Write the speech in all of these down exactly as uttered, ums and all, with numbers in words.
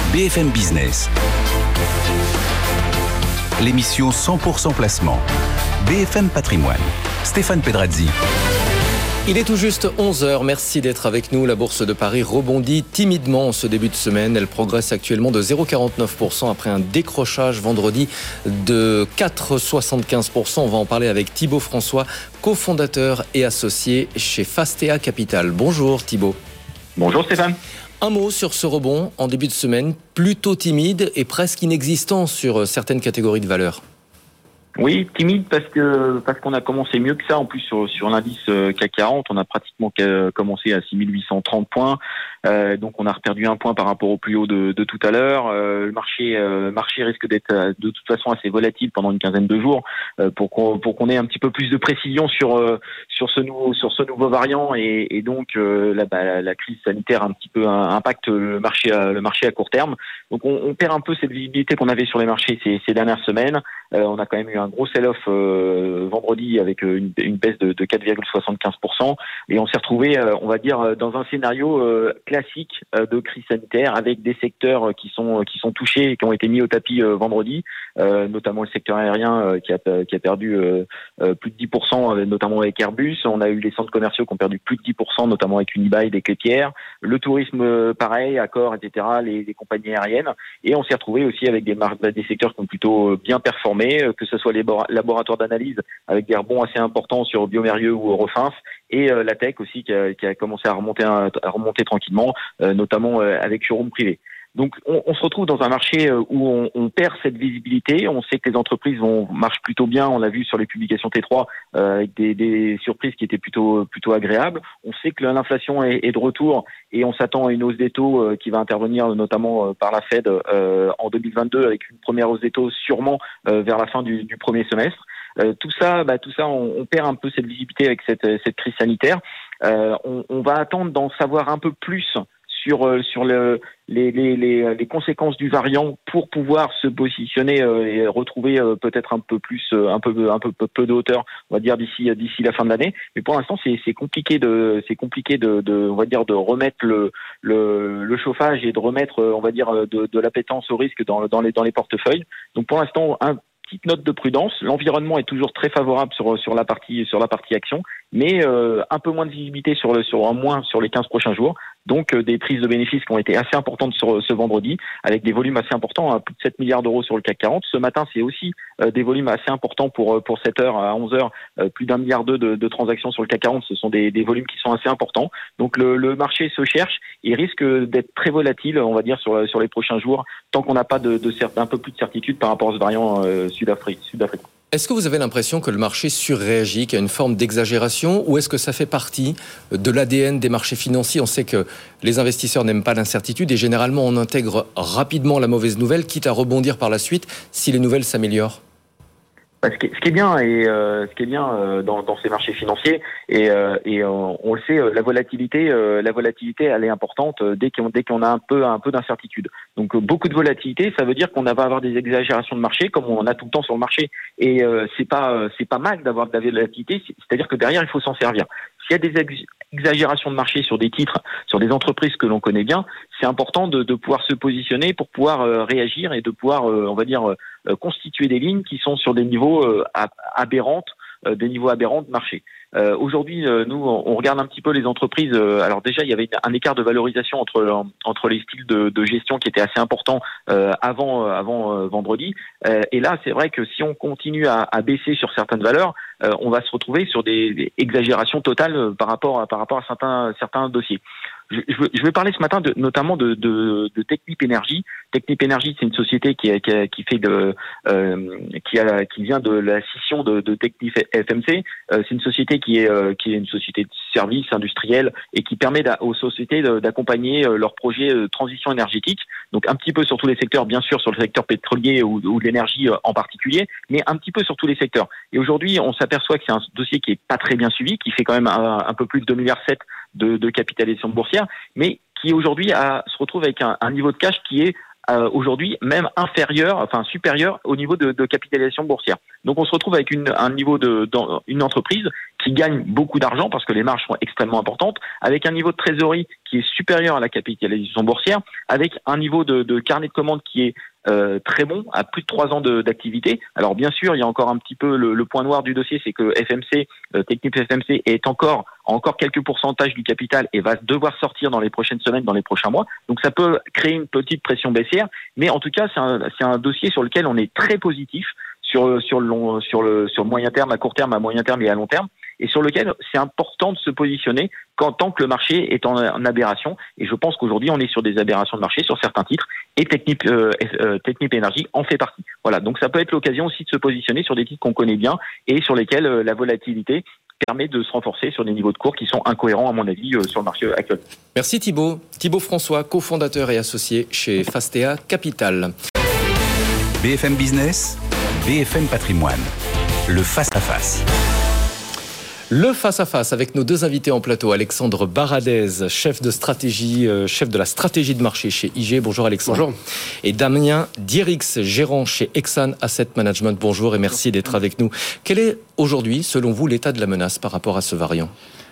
B F M Business. L'émission cent pour cent placement. B F M Patrimoine. Stéphane Pedrazzi. Il est tout juste onze heures, merci d'être avec nous. La Bourse de Paris rebondit timidement en ce début de semaine. Elle progresse actuellement de zéro virgule quarante-neuf pour cent après un décrochage vendredi de quatre virgule soixante-quinze pour cent. On va en parler avec Thibaut François, cofondateur et associé chez Fastea Capital. Bonjour Thibaut. Bonjour Stéphane. Un mot sur ce rebond en début de semaine, plutôt timide et presque inexistant sur certaines catégories de valeurs. Oui, timide parce que parce qu'on a commencé mieux que ça. En plus sur sur l'indice C A C quarante, on a pratiquement commencé à six mille huit cent trente points. Euh, donc on a perdu un point par rapport au plus haut de, de tout à l'heure. Euh, le marché euh, marché risque d'être de toute façon assez volatile pendant une quinzaine de jours euh, pour qu'on pour qu'on ait un petit peu plus de précision sur euh, sur ce nouveau sur ce nouveau variant et, et donc euh, la, bah, la crise sanitaire un petit peu impacte le marché à, le marché à court terme. Donc on, on perd un peu cette visibilité qu'on avait sur les marchés ces, ces dernières semaines. Euh, on a quand même eu un gros sell-off euh, vendredi avec une, une baisse de, de quatre virgule soixante-quinze pour cent et on s'est retrouvé, euh, on va dire, dans un scénario euh, classique euh, de crise sanitaire avec des secteurs qui sont qui sont touchés et qui ont été mis au tapis euh, vendredi, euh, notamment le secteur aérien euh, qui a qui a perdu euh, euh, plus de dix pour cent, euh, notamment avec Airbus. On a eu les centres commerciaux qui ont perdu plus de dix pour cent, notamment avec Unibail, des Clépierre. Le tourisme, euh, pareil, Accor, et cetera. Les, les compagnies aériennes. Et on s'est retrouvé aussi avec des mar- des secteurs qui ont plutôt bien performé, que ce soit les laboratoires d'analyse avec des rebonds assez importants sur Biomérieux ou Eurofins, et euh, la tech aussi qui a, qui a commencé à remonter, à remonter tranquillement, euh, notamment euh, avec showroom privé. Donc on, on se retrouve dans un marché où on, on perd cette visibilité. On sait que les entreprises vont marchent plutôt bien. On l'a vu sur les publications T trois euh, avec des, des surprises qui étaient plutôt plutôt agréables. On sait que l'inflation est, est de retour et on s'attend à une hausse des taux euh, qui va intervenir notamment euh, par la Fed euh, en deux mille vingt-deux avec une première hausse des taux sûrement euh, vers la fin du, du premier semestre. Euh, tout ça, bah, tout ça, on, on perd un peu cette visibilité avec cette, cette crise sanitaire. Euh, on, on va attendre d'en savoir un peu plus sur euh, sur le, les, les, les, les conséquences du variant pour pouvoir se positionner euh, et retrouver euh, peut-être un peu plus, euh, un peu un peu peu, peu de hauteur, on va dire d'ici d'ici la fin de l'année. Mais pour l'instant, c'est c'est compliqué de c'est compliqué de, de on va dire de remettre le le, le chauffage et de remettre on va dire de, de l'appétence au risque dans dans les dans les portefeuilles. Donc pour l'instant, un petite note de prudence. L'environnement est toujours très favorable sur sur la partie sur la partie action, mais euh, un peu moins de visibilité sur le sur un moins sur les quinze prochains jours. Donc euh, des prises de bénéfices qui ont été assez importantes sur ce vendredi, avec des volumes assez importants, hein, plus de sept milliards d'euros sur le C A C quarante. Ce matin, c'est aussi euh, des volumes assez importants pour pour sept heures à onze heures, euh, plus d'un milliard deux de, de transactions sur le C A C quarante. Ce sont des, des volumes qui sont assez importants. Donc le, le marché se cherche et risque d'être très volatile, on va dire, sur sur les prochains jours, tant qu'on n'a pas de, de un peu plus de certitude par rapport à ce variant euh, sud-africain. Sud-africain. Est-ce que vous avez l'impression que le marché surréagit, qu'il y a une forme d'exagération, ou est-ce que ça fait partie de l'A D N des marchés financiers ? On sait que les investisseurs n'aiment pas l'incertitude et généralement on intègre rapidement la mauvaise nouvelle, quitte à rebondir par la suite si les nouvelles s'améliorent. Ce qui, est, ce qui est bien et euh, ce qui est bien euh, dans, dans ces marchés financiers et, euh, et euh, on le sait, euh, la volatilité, euh, la volatilité, elle est importante euh, dès qu'on dès qu'on a un peu un peu d'incertitude. Donc euh, beaucoup de volatilité, ça veut dire qu'on va avoir des exagérations de marché comme on en a tout le temps sur le marché. Et euh, c'est pas euh, c'est pas mal d'avoir de la volatilité, c'est-à-dire que derrière il faut s'en servir. S'il y a des ex- exagérations de marché sur des titres, sur des entreprises que l'on connaît bien, c'est important de, de pouvoir se positionner pour pouvoir euh, réagir et de pouvoir, euh, on va dire, euh, constituer des lignes qui sont sur des niveaux euh, aberrants, euh, des niveaux aberrants de marché. Euh, aujourd'hui, euh, nous, on regarde un petit peu les entreprises. Euh, alors déjà, il y avait un écart de valorisation entre entre les styles de, de gestion qui était assez important euh, avant euh, avant euh, vendredi. Euh, et là, c'est vrai que si on continue à, à baisser sur certaines valeurs, euh, on va se retrouver sur des, des exagérations totales par rapport à, par rapport à certains certains dossiers. Je, je, veux, je vais parler ce matin de, notamment de, de, de Technip Energies. Technip Energies, c'est une société qui, a, qui, a, qui fait de, euh, qui, a, qui vient de la scission de, de Technip F M C. Euh, c'est une société qui est, euh, qui est une société de services industriels et qui permet aux sociétés d'accompagner leurs projets de transition énergétique. Donc un petit peu sur tous les secteurs, bien sûr sur le secteur pétrolier ou, ou de l'énergie en particulier, mais un petit peu sur tous les secteurs. Et aujourd'hui, on s'aperçoit que c'est un dossier qui est pas très bien suivi, qui fait quand même un, un peu plus de deux virgule sept milliards de, de capitalisation boursière, mais qui aujourd'hui a, se retrouve avec un, un niveau de cash qui est euh, aujourd'hui même inférieur, enfin supérieur au niveau de, de capitalisation boursière. Donc on se retrouve avec une, un niveau de, dans une entreprise qui gagne beaucoup d'argent parce que les marges sont extrêmement importantes, avec un niveau de trésorerie qui est supérieur à la capitalisation boursière, avec un niveau de, de carnet de commandes qui est euh, très bon, à plus de trois ans de, d'activité. Alors bien sûr, il y a encore un petit peu le, le point noir du dossier, c'est que F M C, euh, Technip F M C est encore encore quelques pourcentages du capital et va devoir sortir dans les prochaines semaines, dans les prochains mois. Donc ça peut créer une petite pression baissière, mais en tout cas, c'est un, c'est un dossier sur lequel on est très positif sur sur le long, sur le sur le moyen terme, à court terme, à moyen terme et à long terme, et sur lequel c'est important de se positionner quand tant que le marché est en, en aberration. Et je pense qu'aujourd'hui, on est sur des aberrations de marché sur certains titres, et Technip, euh, euh, Technip Énergie en fait partie. Voilà, donc ça peut être l'occasion aussi de se positionner sur des titres qu'on connaît bien et sur lesquels euh, la volatilité permet de se renforcer sur des niveaux de cours qui sont incohérents, à mon avis, euh, sur le marché actuel. Merci Thibaut. Thibaut François, cofondateur et associé chez Fastea Capital. B F M Business, B F M Patrimoine, le face-à-face. Le face-à-face avec nos deux invités en plateau, Alexandre Baradez, chef de stratégie, euh, chef de la stratégie de marché chez I G. Bonjour Alexandre. Bonjour. Et Damien Dierix, gérant chez Exane Asset Management. Bonjour et merci d'être avec nous. Quel est aujourd'hui, selon vous, l'état de la menace par rapport à ce variant ?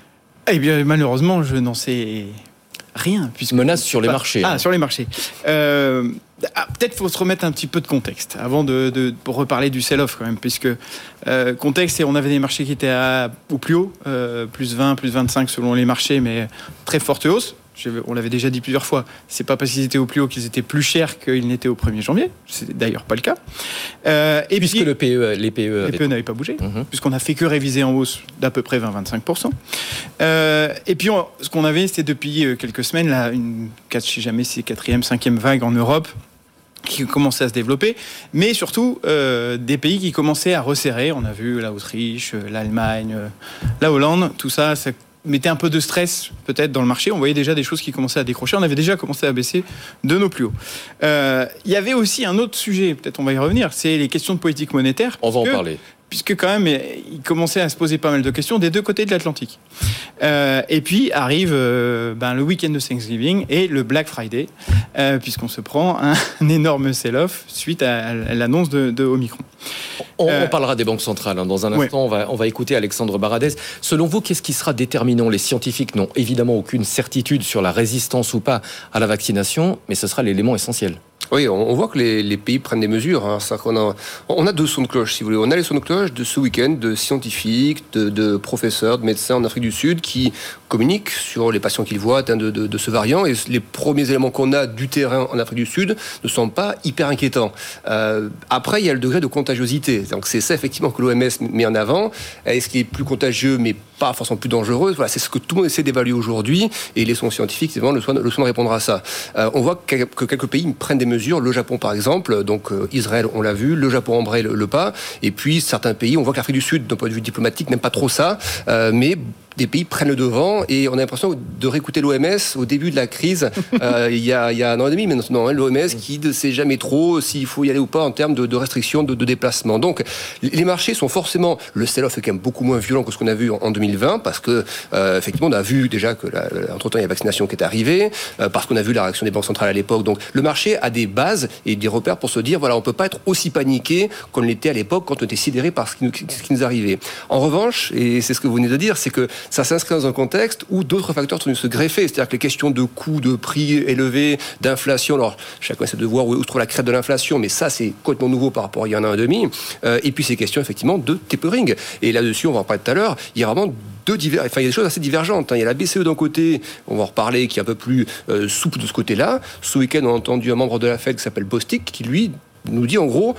Eh bien, malheureusement, je n'en sais rien. Puisque... Menace sur les ah, marchés. Ah, hein. sur les marchés. Euh, ah, peut-être faut se remettre un petit peu de contexte avant de, de pour reparler du sell-off quand même, puisque euh, contexte, c'est on avait des marchés qui étaient à, au plus haut, euh, plus vingt, plus vingt-cinq selon les marchés, mais très forte hausse. On l'avait déjà dit plusieurs fois, c'est pas parce qu'ils étaient au plus haut qu'ils étaient plus chers qu'ils n'étaient au premier janvier. C'est d'ailleurs pas le cas. Euh, et Puisque puis, le P E, les P E, les avaient... P E n'avaient pas bougé, mmh. puisqu'on a fait que réviser en hausse d'à peu près vingt à vingt-cinq pour cent. Euh, et puis, on, ce qu'on avait, c'était depuis quelques semaines, là, une, je sais jamais si c'est quatrième, cinquième vague en Europe, qui commençait à se développer, mais surtout euh, des pays qui commençaient à resserrer. On a vu l'Autriche, l'Allemagne, la Hollande, tout ça, ça mettait un peu de stress peut-être dans le marché. On voyait déjà des choses qui commençaient à décrocher. On avait déjà commencé à baisser de nos plus hauts. Euh, il y avait aussi un autre sujet, peut-être on va y revenir, c'est les questions de politique monétaire. On va en que, parler. Puisque quand même, il commençait à se poser pas mal de questions des deux côtés de l'Atlantique. Euh, et puis arrive euh, ben, le week-end de Thanksgiving et le Black Friday, euh, puisqu'on se prend un, un énorme sell-off suite à, à l'annonce de, de Omicron. On, euh, on parlera des banques centrales. Hein. Dans un instant, ouais. on, va, on va écouter Alexandre Baradez. Selon vous, qu'est-ce qui sera déterminant ? Les scientifiques n'ont évidemment aucune certitude sur la résistance ou pas à la vaccination, mais ce sera l'élément essentiel. Oui, on voit que les, les pays prennent des mesures. Hein. On, a, on a deux sons de cloche, si vous voulez. On a les sons de cloche de ce week-end de scientifiques, de, de professeurs, de médecins en Afrique du Sud qui communiquent sur les patients qu'ils voient atteints de, de, de ce variant. Et les premiers éléments qu'on a du terrain en Afrique du Sud ne sont pas hyper inquiétants. Euh, après, il y a le degré de contagiosité. Donc c'est ça, effectivement, que l'O M S met en avant. Est-ce qu'il est plus contagieux, mais pas forcément plus dangereux ? Voilà, c'est ce que tout le monde essaie d'évaluer aujourd'hui. Et les sons scientifiques, c'est vraiment le soin, le soin de répondre à ça. Euh, on voit que, que quelques pays prennent des mesures. Le Japon, par exemple, donc euh, Israël, on l'a vu, le Japon embraye le, le pas, et puis certains pays, on voit que l'Afrique du Sud, d'un point de vue diplomatique, n'aime pas trop ça, euh, mais des pays prennent le devant, et on a l'impression de réécouter l'O M S au début de la crise, euh, il, y a, il y a un an et demi maintenant, hein, l'O M S qui ne sait jamais trop s'il faut y aller ou pas en termes de, de restrictions, de, de déplacement. Donc les marchés sont forcément, le sell-off est quand même beaucoup moins violent que ce qu'on a vu en, en deux mille vingt, parce que euh, effectivement on a vu déjà que la, la, entre-temps il y a la vaccination qui est arrivée, euh, parce qu'on a vu la réaction des banques centrales à l'époque. Donc le marché a des bases et des repères pour se dire, voilà, on ne peut pas être aussi paniqué qu'on l'était à l'époque quand on était sidéré par ce qui nous, ce qui nous arrivait. En revanche, et c'est ce que vous venez de dire, c'est que ça s'inscrit dans un contexte où d'autres facteurs sont venus se greffer, c'est-à-dire que les questions de coûts, de prix élevés, d'inflation, alors chacun essaie de voir où se trouve la crête de l'inflation, mais ça c'est complètement nouveau par rapport à il y a un an et demi, euh, et puis ces questions effectivement de tapering, et là-dessus on va en parler tout à l'heure, il y a vraiment deux divers... enfin, il y a des choses assez divergentes, hein. Il y a la B C E d'un côté, on va en reparler, qui est un peu plus euh, souple de ce côté-là. Ce week-end on a entendu un membre de la Fed qui s'appelle Bostic, qui lui nous dit en gros,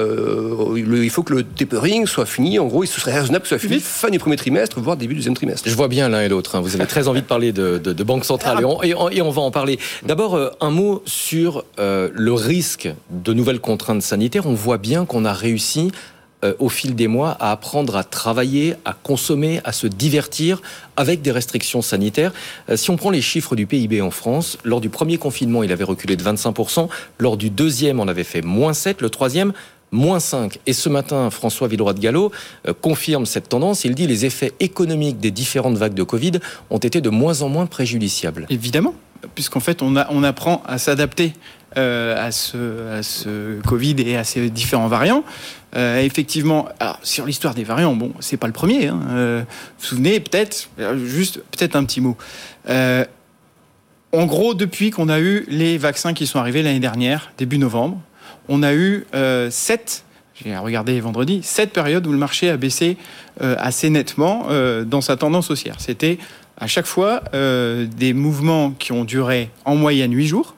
euh, le, il faut que le tapering soit fini. En gros, il serait raisonnable que ce soit fini fin du premier trimestre, voire début du deuxième trimestre. Je vois bien l'un et l'autre. Hein. Vous avez très envie de parler de, de, de banque centrale, et on, et, on, et on va en parler. D'abord, euh, un mot sur euh, le risque de nouvelles contraintes sanitaires. On voit bien qu'on a réussi Euh, au fil des mois, à apprendre à travailler, à consommer, à se divertir avec des restrictions sanitaires. Euh, si on prend les chiffres du P I B en France, lors du premier confinement, il avait reculé de vingt-cinq pour cent. Lors du deuxième, on avait fait moins sept. Le troisième, moins cinq. Et ce matin, François Villeroy de Galhau euh, confirme cette tendance. Il dit que les effets économiques des différentes vagues de Covid ont été de moins en moins préjudiciables. Évidemment. puisqu'en fait, on, a, on apprend à s'adapter euh, à, ce, à ce Covid et à ces différents variants. Euh, effectivement, alors, sur l'histoire des variants, bon, c'est pas le premier. Hein. Euh, vous vous souvenez, peut-être, juste peut-être un petit mot. Euh, en gros, depuis qu'on a eu les vaccins qui sont arrivés l'année dernière, début novembre, on a eu euh, sept, j'ai regardé vendredi, sept périodes où le marché a baissé euh, assez nettement euh, dans sa tendance haussière. C'était à chaque fois euh, des mouvements qui ont duré en moyenne huit jours.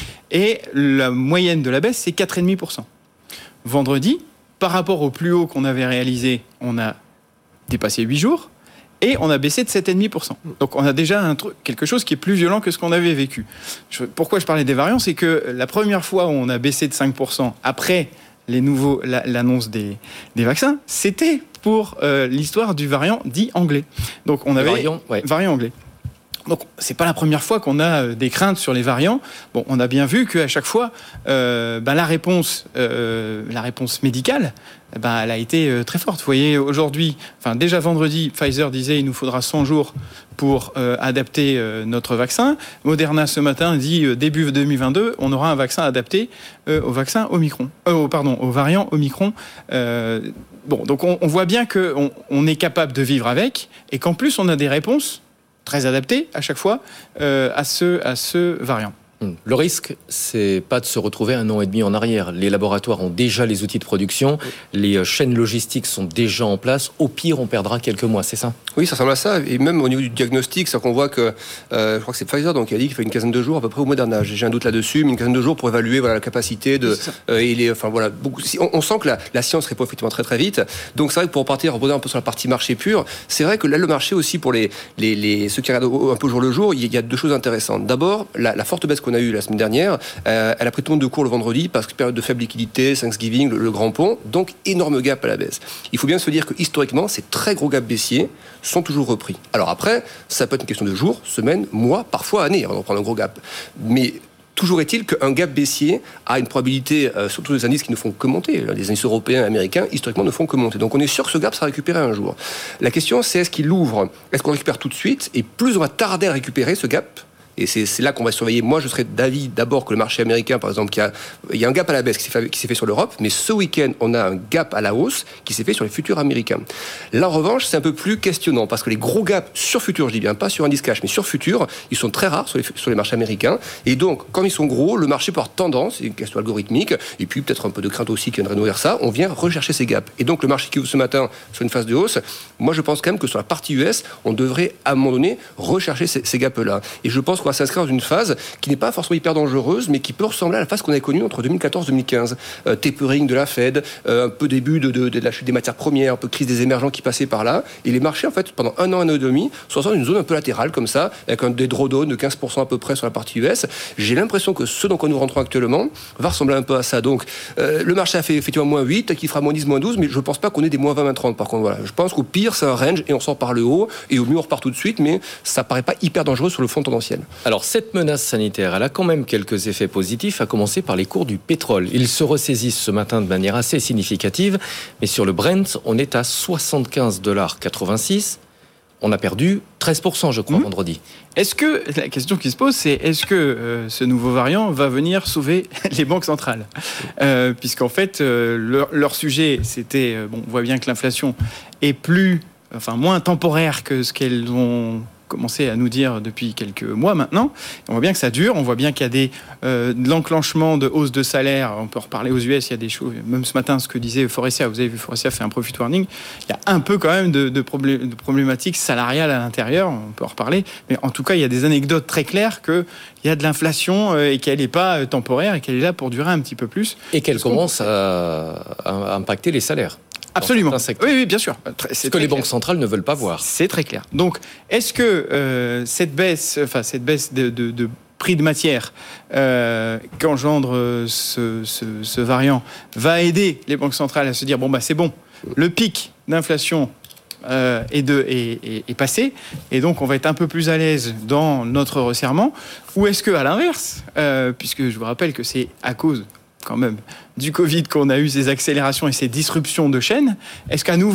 Et la moyenne de la baisse, c'est quatre virgule cinq pour cent. Vendredi, par rapport au plus haut qu'on avait réalisé, on a dépassé huit jours et on a baissé de sept virgule cinq pour cent. Donc on a déjà un truc, quelque chose qui est plus violent que ce qu'on avait vécu. Je, pourquoi je parlais des variants, c'est que la première fois où on a baissé de cinq pour cent après les nouveaux, la, l'annonce des, des vaccins, c'était pour euh, l'histoire du variant dit anglais. Donc on avait variant, ouais. variant anglais. Donc, c'est pas la première fois qu'on a des craintes sur les variants. Bon, on a bien vu qu'à chaque fois, euh, ben, la réponse, euh, la réponse médicale, ben, elle a été euh, très forte. Vous voyez, aujourd'hui, enfin, déjà vendredi, Pfizer disait il nous faudra cent jours pour euh, adapter euh, notre vaccin. Moderna, ce matin, dit euh, début deux mille vingt-deux, on aura un vaccin adapté euh, au vaccin Omicron. Euh, pardon, au variant Omicron. Euh, bon, donc, on, on voit bien qu'on on est capable de vivre avec et qu'en plus, on a des réponses très adapté à chaque fois euh, à, ce, à ce variant. Le risque, c'est pas de se retrouver un an et demi en arrière. Les laboratoires ont déjà les outils de production, les chaînes logistiques sont déjà en place. Au pire, on perdra quelques mois, c'est ça ? Oui, ça ressemble à ça. Et même au niveau du diagnostic, c'est qu'on voit que, euh, je crois que c'est Pfizer donc, qui a dit qu'il fait une quinzaine de jours à peu près au Moderna. J'ai un doute là-dessus, mais une quinzaine de jours pour évaluer voilà, la capacité de... Euh, et les, enfin, voilà, beaucoup, on, on sent que la, la science répond effectivement très très vite. Donc c'est vrai que pour repartir, reposer un peu sur la partie marché pur, c'est vrai que là, le marché aussi, pour les, les, les, ceux qui regardent un peu jour le jour, il y a deux choses intéressantes. D'abord, la, la forte baisse qu'on a eue la semaine dernière, euh, elle a pris tout le monde de court le vendredi parce que période de faible liquidité, Thanksgiving, le, le grand pont, donc énorme gap à la baisse. Il faut bien se dire que historiquement, ces très gros gaps baissiers sont toujours repris. Alors après, ça peut être une question de jours, semaines, mois, parfois années, on prend un gros gap. Mais toujours est-il qu'un gap baissier a une probabilité, euh, surtout les indices qui ne font que monter, les indices européens et américains, historiquement, ne font que monter. Donc on est sûr que ce gap sera récupéré un jour. La question, c'est est-ce qu'il ouvre, est-ce qu'on récupère tout de suite, et plus on va tarder à récupérer ce gap, et c'est, c'est là qu'on va surveiller. Moi, je serais d'avis d'abord que le marché américain, par exemple, qui a, il y a un gap à la baisse qui s'est fait, qui s'est fait sur l'Europe, mais ce week-end, on a un gap à la hausse qui s'est fait sur les futurs américains. Là, en revanche, c'est un peu plus questionnant parce que les gros gaps sur futurs, je dis bien pas sur indice cash, mais sur futurs, ils sont très rares sur les, sur les marchés américains. Et donc, quand ils sont gros, le marché peut avoir tendance, c'est une question algorithmique, et puis peut-être un peu de crainte aussi qui viendrait nourrir ça, on vient rechercher ces gaps. Et donc, le marché qui ouvre ce matin sur une phase de hausse, moi, je pense quand même que sur la partie U S, on devrait à un moment donné rechercher ces, ces gaps-là. Et je pense qu'on va s'inscrire dans une phase qui n'est pas forcément hyper dangereuse, mais qui peut ressembler à la phase qu'on a connue entre deux mille quatorze deux mille quinze. Euh, tapering de la Fed, euh, un peu début de, de, de la chute des matières premières, un peu crise des émergents qui passaient par là. Et les marchés, en fait, pendant un an, un an et demi, sont dans une zone un peu latérale, comme ça, avec un des drawdowns de quinze pour cent à peu près sur la partie U S. J'ai l'impression que ce dans quoi nous rentrons actuellement va ressembler un peu à ça. Donc, euh, le marché a fait effectivement moins huit, qui fera moins dix, moins douze, mais je ne pense pas qu'on ait des moins vingt, moins trente. Par contre, voilà. Je pense qu'au pire, c'est un range et on sort par le haut, et au mieux, on repart tout de suite, mais ça paraît pas hyper dangereux sur le fond tendanciel. Alors, cette menace sanitaire, elle a quand même quelques effets positifs, à commencer par les cours du pétrole. Ils se ressaisissent ce matin de manière assez significative, mais sur le Brent, on est à soixante-quinze dollars quatre-vingt-six. On a perdu treize pour cent, je crois, mmh. vendredi. Est-ce que, la question qui se pose, c'est est-ce que euh, ce nouveau variant va venir sauver les banques centrales ? euh, Puisqu'en fait, euh, leur, leur sujet, c'était, euh, bon, on voit bien que l'inflation est plus, enfin, moins temporaire que ce qu'elles ont commencé à nous dire depuis quelques mois maintenant. On voit bien que ça dure, on voit bien qu'il y a des, euh, de l'enclenchement de hausse de salaire. On peut reparler aux U S, il y a des choses, même ce matin, ce que disait Forestia, vous avez vu, Forestia fait un profit warning, il y a un peu quand même de, de, problé- de problématiques salariales à l'intérieur, on peut en reparler, mais en tout cas, il y a des anecdotes très claires qu'il y a de l'inflation euh, et qu'elle n'est pas euh, temporaire et qu'elle est là pour durer un petit peu plus. Et qu'elle commence à, à impacter les salaires. Absolument. Oui, oui, bien sûr. C'est ce que les clair. banques centrales ne veulent pas voir. C'est très clair. Donc, est-ce que euh, cette baisse, enfin cette baisse de, de, de prix de matière euh, qu'engendre ce, ce, ce variant va aider les banques centrales à se dire bon bah c'est bon, le pic d'inflation euh, est, de, est, est, est passé, et donc on va être un peu plus à l'aise dans notre resserrement, ou est-ce que à l'inverse, euh, puisque je vous rappelle que c'est à cause quand même du Covid qu'on a eu ces accélérations et ces disruptions de chaînes, est-ce qu'à nouveau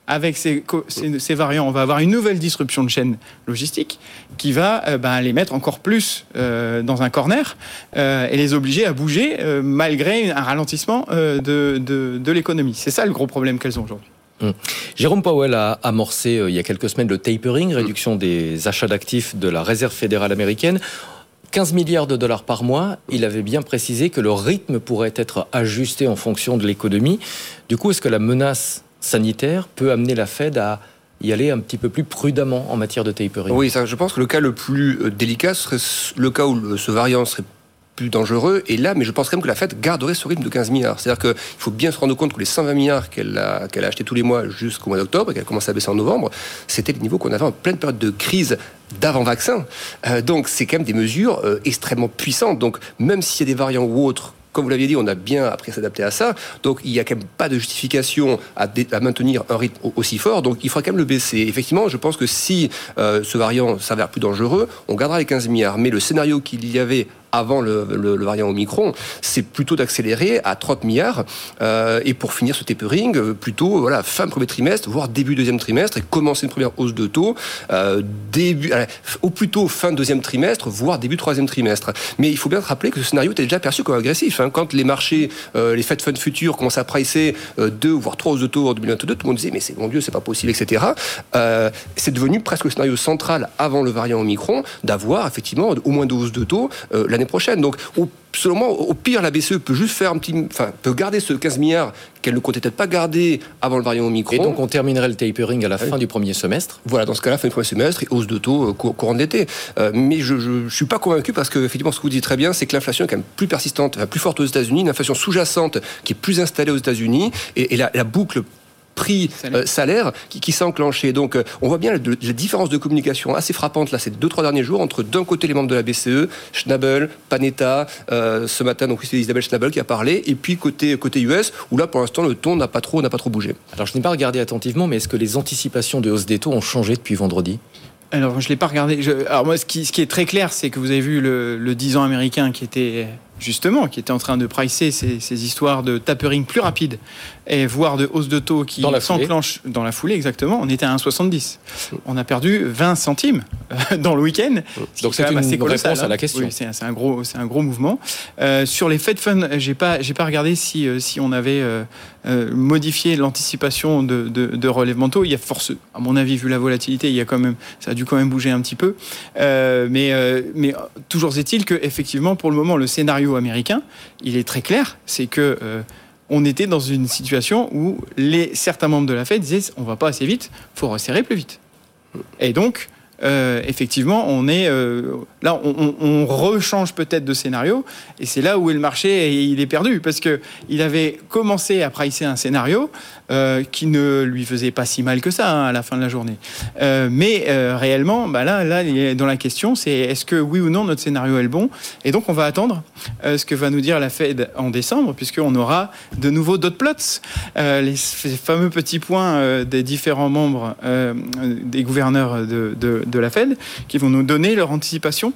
avec ces, ces, ces variants, on va avoir une nouvelle disruption de chaîne logistique qui va euh, ben, les mettre encore plus euh, dans un corner euh, et les obliger à bouger euh, malgré un ralentissement euh, de, de, de l'économie. C'est ça le gros problème qu'elles ont aujourd'hui. Mmh. Jérôme Powell a amorcé euh, il y a quelques semaines le tapering, réduction des achats d'actifs de la Réserve fédérale américaine. quinze milliards de dollars par mois, il avait bien précisé que le rythme pourrait être ajusté en fonction de l'économie. Du coup, est-ce que la menace sanitaire peut amener la Fed à y aller un petit peu plus prudemment en matière de tapering? Oui, ça, je pense que le cas le plus délicat serait le cas où ce variant serait plus dangereux, et là, mais je pense quand même que la Fed garderait ce rythme de quinze milliards. C'est-à-dire qu'il faut bien se rendre compte que les cent vingt milliards qu'elle a, qu'elle a achetés tous les mois jusqu'au mois d'octobre, et qu'elle a commencé à baisser en novembre, c'était le niveau qu'on avait en pleine période de crise d'avant-vaccin. Euh, donc, c'est quand même des mesures euh, extrêmement puissantes. Donc, même s'il y a des variants ou autres, comme vous l'aviez dit, on a bien appris à s'adapter à ça. Donc, il n'y a quand même pas de justification à, dé- à maintenir un rythme aussi fort. Donc, il faudra quand même le baisser. Effectivement, je pense que si euh, ce variant s'avère plus dangereux, on gardera les quinze milliards. Mais le scénario qu'il y avait avant le, le, le variant Omicron, c'est plutôt d'accélérer à trente milliards euh, et pour finir ce tapering, euh, plutôt voilà, fin premier trimestre, voire début deuxième trimestre, et commencer une première hausse de taux euh, début, euh, au plus tôt fin deuxième trimestre, voire début troisième trimestre. Mais il faut bien se rappeler que ce scénario était déjà perçu comme agressif. Hein. Quand les marchés, euh, les Fed Funds futurs commencent à pricer euh, deux voire trois hausses de taux en deux mille vingt-deux, tout le monde disait mais c'est mon Dieu, c'est pas possible, et cetera. Euh, c'est devenu presque le scénario central avant le variant Omicron d'avoir effectivement au moins deux hausses de taux euh, l'année prochaine. Donc, au, selon moi, au pire, la B C E peut juste faire un petit, enfin, peut garder ce quinze milliards qu'elle ne comptait peut-être pas garder avant le variant Omicron. Et donc, on terminerait le tapering à la fin oui. du premier semestre. Voilà, dans ce cas-là, fin du premier semestre et hausse de taux euh, courant de l'été. Euh, mais je, je, je suis pas convaincu parce que, effectivement, ce que vous dites très bien, c'est que l'inflation est quand même plus persistante, plus forte aux États-Unis, une inflation sous-jacente qui est plus installée aux États-Unis, et, et la, la boucle prix salaire, euh, salaire qui, qui s'est enclenché. Donc, euh, on voit bien la, la différence de communication assez frappante là ces deux trois derniers jours entre d'un côté les membres de la B C E, Schnabel, Panetta, euh, ce matin donc c'est Isabelle Schnabel qui a parlé, et puis côté côté U S où là pour l'instant le ton n'a pas trop n'a pas trop bougé. Alors je n'ai pas regardé attentivement, mais est-ce que les anticipations de hausse des taux ont changé depuis vendredi ? Alors je l'ai pas regardé. Je, alors moi ce qui, ce qui est très clair, c'est que vous avez vu le, le dix ans américain qui était justement qui était en train de pricer ces, ces histoires de tapering plus rapide et voire de hausse de taux qui s'enclenche dans la foulée. Exactement, on était à un virgule soixante-dix. On a perdu vingt centimes dans le week-end. Donc c'est une assez réponse hein. à la question. Oui, c'est, c'est un gros, c'est un gros mouvement. Euh, sur les Fed Funds, j'ai pas, j'ai pas regardé si si on avait euh, euh, modifié l'anticipation de, de, de relèvement de taux. Il y a force, à mon avis, vu la volatilité, il y a quand même, ça a dû quand même bouger un petit peu. Euh, mais euh, mais toujours est-il que effectivement, pour le moment, le scénario américain, il est très clair, c'est que euh, on était dans une situation où les, certains membres de la Fed disaient on va pas assez vite, faut resserrer plus vite. Et donc, euh, effectivement, on est euh, là, on, on, on rechange peut-être de scénario, et c'est là où est le marché, et il est perdu parce que il avait commencé à pricer un scénario euh, qui ne lui faisait pas si mal que ça hein, à la fin de la journée. Euh, mais euh, réellement, bah là, là, dans la question, c'est est-ce que oui ou non notre scénario est le bon ? Et donc, on va attendre euh, ce que va nous dire la Fed en décembre, puisqu'on aura de nouveaux dot plots, euh, les fameux petits points euh, des différents membres euh, des gouverneurs de, de de la Fed, qui vont nous donner leur anticipation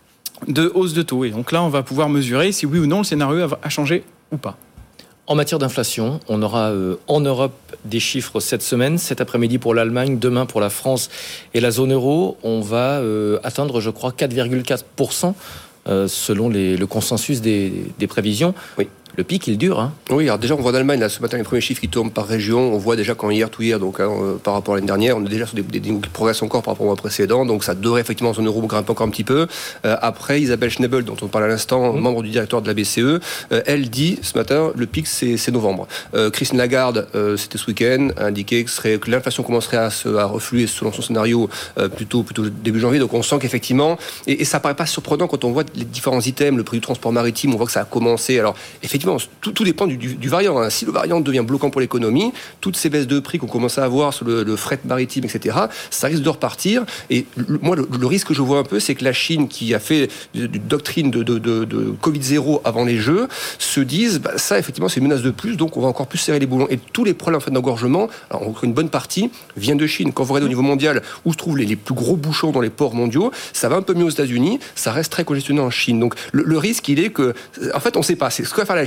de hausse de taux. Et donc là, on va pouvoir mesurer si oui ou non le scénario a changé ou pas. En matière d'inflation, on aura euh, en Europe des chiffres cette semaine, cet après-midi pour l'Allemagne, demain pour la France et la zone euro. On va euh, atteindre, je crois, quatre virgule quatre pour cent euh, selon les, le consensus des, des prévisions. Oui. Le pic, il dure. Hein. Oui, alors déjà, on voit en Allemagne, là, ce matin, les premiers chiffres qui tombent par région. On voit déjà qu'en hier, tout hier, donc, hein, euh, par rapport à l'année dernière, on est déjà sur des, des, des niveaux qui progressent encore par rapport au mois précédent. Donc, ça devrait effectivement, en zone euro, grimper encore un petit peu. Euh, après, Isabelle Schnabel, dont on parle à l'instant, mmh. membre du directoire de la B C E, euh, elle dit ce matin, le pic, c'est, c'est novembre. Euh, Christine Lagarde, euh, c'était ce week-end, a indiqué que, serait, que l'inflation commencerait à, se, à refluer selon son scénario euh, plutôt, plutôt début janvier. Donc, on sent qu'effectivement, et, et ça paraît pas surprenant quand on voit les différents items, le prix du transport maritime, on voit que ça a commencé. Alors, effectivement, tout, tout dépend Du, du, du variant. Hein. Si le variant devient bloquant pour l'économie, toutes ces baisses de prix qu'on commence à avoir sur le, le fret maritime, et cetera, ça risque de repartir. Et le, moi, le, le risque que je vois un peu, c'est que la Chine, qui a fait une doctrine de, de, de, de Covid zéro avant les Jeux, se dise, bah, ça, effectivement, c'est une menace de plus, donc on va encore plus serrer les boulons. Et tous les problèmes en fait, d'engorgement, alors, une bonne partie, vient de Chine. Quand vous regardez au niveau mondial, où se trouvent les, les plus gros bouchons dans les ports mondiaux, ça va un peu mieux aux États-Unis, ça reste très congestionné en Chine. Donc, le, le risque, il est que, en fait, on ne sait pas. C'est ce que va faire la Chine.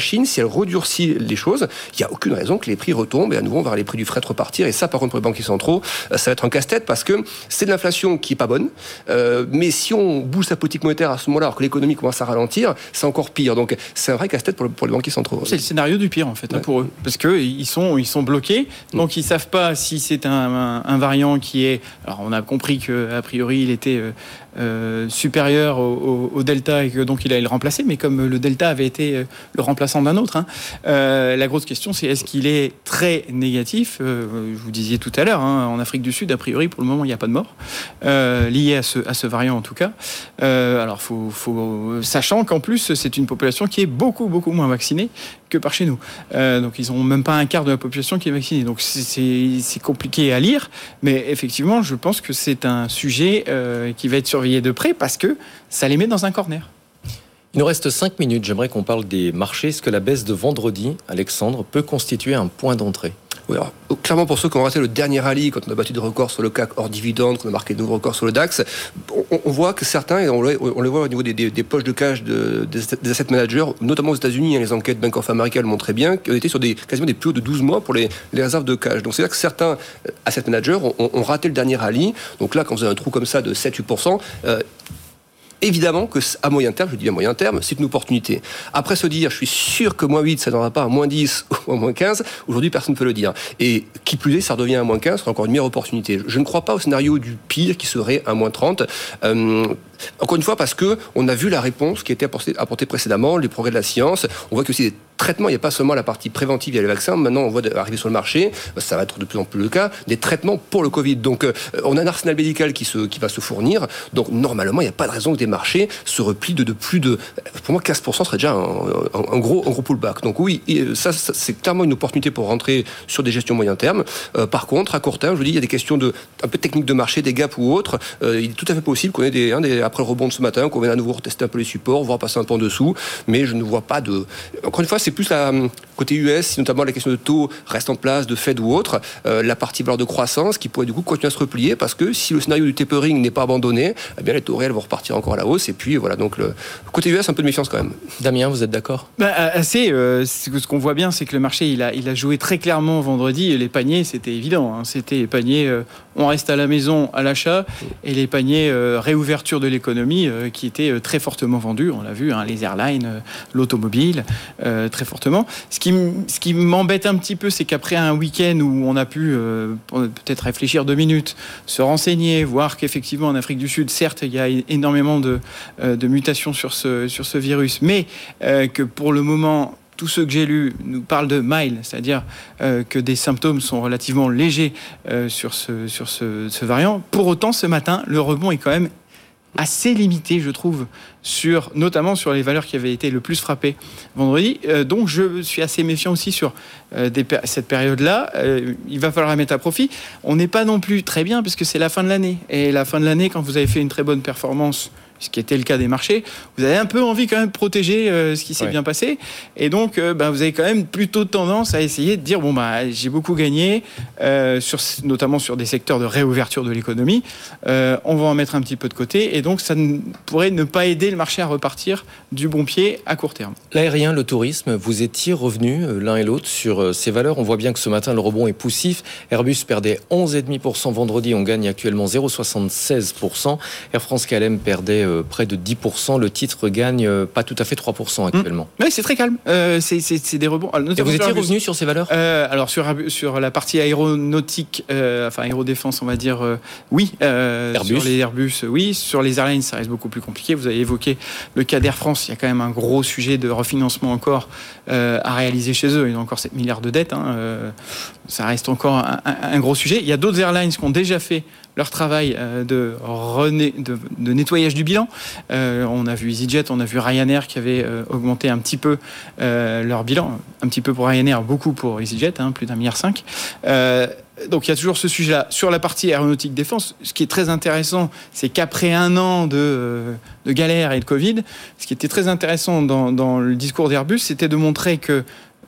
Chine, si elle redurcit les choses, il n'y a aucune raison que les prix retombent et à nouveau on va voir les prix du fret repartir. Et ça, par contre, pour les banquiers centraux, ça va être un casse-tête parce que c'est de l'inflation qui est pas bonne. Euh, mais si on bouge sa politique monétaire à ce moment-là, alors que l'économie commence à ralentir, c'est encore pire. Donc c'est un vrai casse-tête pour, le, pour les banquiers centraux. C'est le scénario du pire en fait, ouais. hein, pour eux, parce que ils sont ils sont bloqués. Donc ils savent pas si c'est un, un, un variant qui est. Alors on a compris que a priori il était euh, euh, supérieur au, au, au Delta et que donc il allait le remplacer. Mais comme le Delta avait été euh, le remplaçant d'un autre, hein, euh, la grosse question c'est est-ce qu'il est très négatif. euh, Je vous disais tout à l'heure, hein, en Afrique du Sud, a priori pour le moment il n'y a pas de mort euh, lié à ce à ce variant en tout cas. Euh, alors faut faut sachant qu'en plus c'est une population qui est beaucoup beaucoup moins vaccinée que par chez nous. Euh, donc ils ont même pas un quart de la population qui est vaccinée. Donc c'est, c'est, c'est compliqué à lire, mais effectivement, je pense que c'est un sujet euh, qui va être surveillé de près parce que ça les met dans un corner. Il nous reste cinq minutes. J'aimerais qu'on parle des marchés. Est-ce que la baisse de vendredi, Alexandre, peut constituer un point d'entrée ? Oui, alors, clairement, pour ceux qui ont raté le dernier rallye, quand on a battu des records sur le C A C hors dividende, qu'on a marqué de nouveaux records sur le DAX, on, on voit que certains, et on le, on le voit au niveau des, des, des poches de cash de, des, des asset managers, notamment aux États-Unis, hein, les enquêtes Bank of America le montraient bien, qu'on était sur des, quasiment des plus hauts de douze mois pour les, les réserves de cash. Donc c'est là que certains asset managers ont, ont raté le dernier rallye. Donc là, quand vous avez un trou comme ça de sept à huit pour cent, euh, évidemment que à moyen terme, je dis à moyen terme, c'est une opportunité. Après se dire, je suis sûr que moins huit, ça n'aura pas à moins dix ou à moins quinze, aujourd'hui personne ne peut le dire. Et qui plus est, ça redevient à moins quinze, ce sera encore une meilleure opportunité. Je ne crois pas au scénario du pire qui serait à moins trente. Euh, encore une fois, parce que on a vu la réponse qui a été apportée, apportée précédemment, les progrès de la science. On voit que aussi des traitements, il n'y a pas seulement la partie préventive via les vaccins, maintenant on voit arriver sur le marché, ça va être de plus en plus le cas, des traitements pour le Covid. Donc euh, on a un arsenal médical qui, se, qui va se fournir, donc normalement il n'y a pas de raison que des marchés se replient de, de plus de... Pour moi, quinze pour cent serait déjà un, un, un, gros, un gros pullback. Donc oui, ça, ça c'est clairement une opportunité pour rentrer sur des gestions moyen terme. Euh, par contre, à court terme, je vous dis, il y a des questions de, un peu de technique de marché, des gaps ou autres. Euh, il est tout à fait possible qu'on ait des, hein, des après le rebond de ce matin, qu'on vienne à nouveau retester un peu les supports, voire passer un peu en dessous, mais je ne vois pas de... Encore une fois, c'est plus la... Côté U S, notamment la question de taux reste en place, de Fed ou autre, euh, la partie valeur de croissance qui pourrait du coup continuer à se replier parce que si le scénario du tapering n'est pas abandonné, eh bien les taux réels vont repartir encore à la hausse et puis voilà, donc le côté U S un peu de méfiance quand même. Damien, vous êtes d'accord ? Bah, assez. Euh, ce qu'on voit bien, c'est que le marché il a, il a joué très clairement vendredi. Et les paniers, c'était évident. Hein, c'était les paniers. Euh, on reste à la maison à l'achat et les paniers euh, réouverture de l'économie euh, qui étaient euh, très fortement vendus. On l'a vu, hein, les airlines, euh, l'automobile, euh, très fortement. Ce qui, ce qui m'embête un petit peu, c'est qu'après un week-end où on a pu euh, peut-être réfléchir deux minutes, se renseigner, voir qu'effectivement en Afrique du Sud, certes, il y a énormément de, euh, de mutations sur ce, sur ce virus, mais euh, que pour le moment, tous ceux que j'ai lus nous parlent de mild, c'est-à-dire euh, que des symptômes sont relativement légers euh, sur, ce, sur ce, ce variant. Pour autant, ce matin, le rebond est quand même assez limité, je trouve, sur, notamment sur les valeurs qui avaient été le plus frappées vendredi. Euh, donc, je suis assez méfiant aussi sur euh, des, cette période-là. Euh, il va falloir la mettre à profit. On n'est pas non plus très bien, puisque c'est la fin de l'année. Et la fin de l'année, quand vous avez fait une très bonne performance, ce qui était le cas des marchés, vous avez un peu envie quand même de protéger euh, ce qui s'est ouais. bien passé. Et donc, euh, bah, vous avez quand même plutôt tendance à essayer de dire, bon, bah, j'ai beaucoup gagné, euh, sur, notamment sur des secteurs de réouverture de l'économie. Euh, on va en mettre un petit peu de côté. Et donc, ça ne, pourrait ne pas aider le marché à repartir du bon pied à court terme. L'aérien, le tourisme, vous étiez revenus l'un et l'autre sur ces valeurs. On voit bien que ce matin, le rebond est poussif. Airbus perdait onze virgule cinq pour cent vendredi. On gagne actuellement zéro virgule soixante-seize pour cent. Air France-K L M perdait près de dix pour cent. Le titre gagne pas tout à fait trois pour cent actuellement. Mmh. Oui, c'est très calme. Euh, c'est, c'est, c'est des rebonds. Alors, et vous étiez revenu sur ces valeurs euh, Alors, sur, sur la partie aéronautique, euh, enfin aérodéfense, on va dire, euh, oui. Euh, Airbus. Sur les Airbus, oui. Sur les airlines, ça reste beaucoup plus compliqué. Vous avez évoqué le cas d'Air France. Il y a quand même un gros sujet de refinancement encore euh, à réaliser chez eux. Ils ont encore sept milliards de dettes. Hein. Euh, ça reste encore un, un, un gros sujet. Il y a d'autres airlines qui ont déjà fait leur travail de, rené, de, de nettoyage du bilan. Euh, on a vu EasyJet, on a vu Ryanair qui avait euh, augmenté un petit peu euh, leur bilan. Un petit peu pour Ryanair, beaucoup pour EasyJet, hein, plus d'un milliard cinq. Euh, donc il y a toujours ce sujet-là. Sur la partie aéronautique défense, ce qui est très intéressant, c'est qu'après un an de, de galère et de Covid, ce qui était très intéressant dans, dans le discours d'Airbus, c'était de montrer que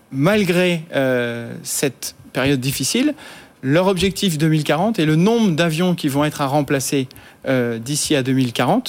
malgré euh, cette période difficile, leur objectif deux mille quarante et le nombre d'avions qui vont être à remplacer euh, d'ici à deux mille quarante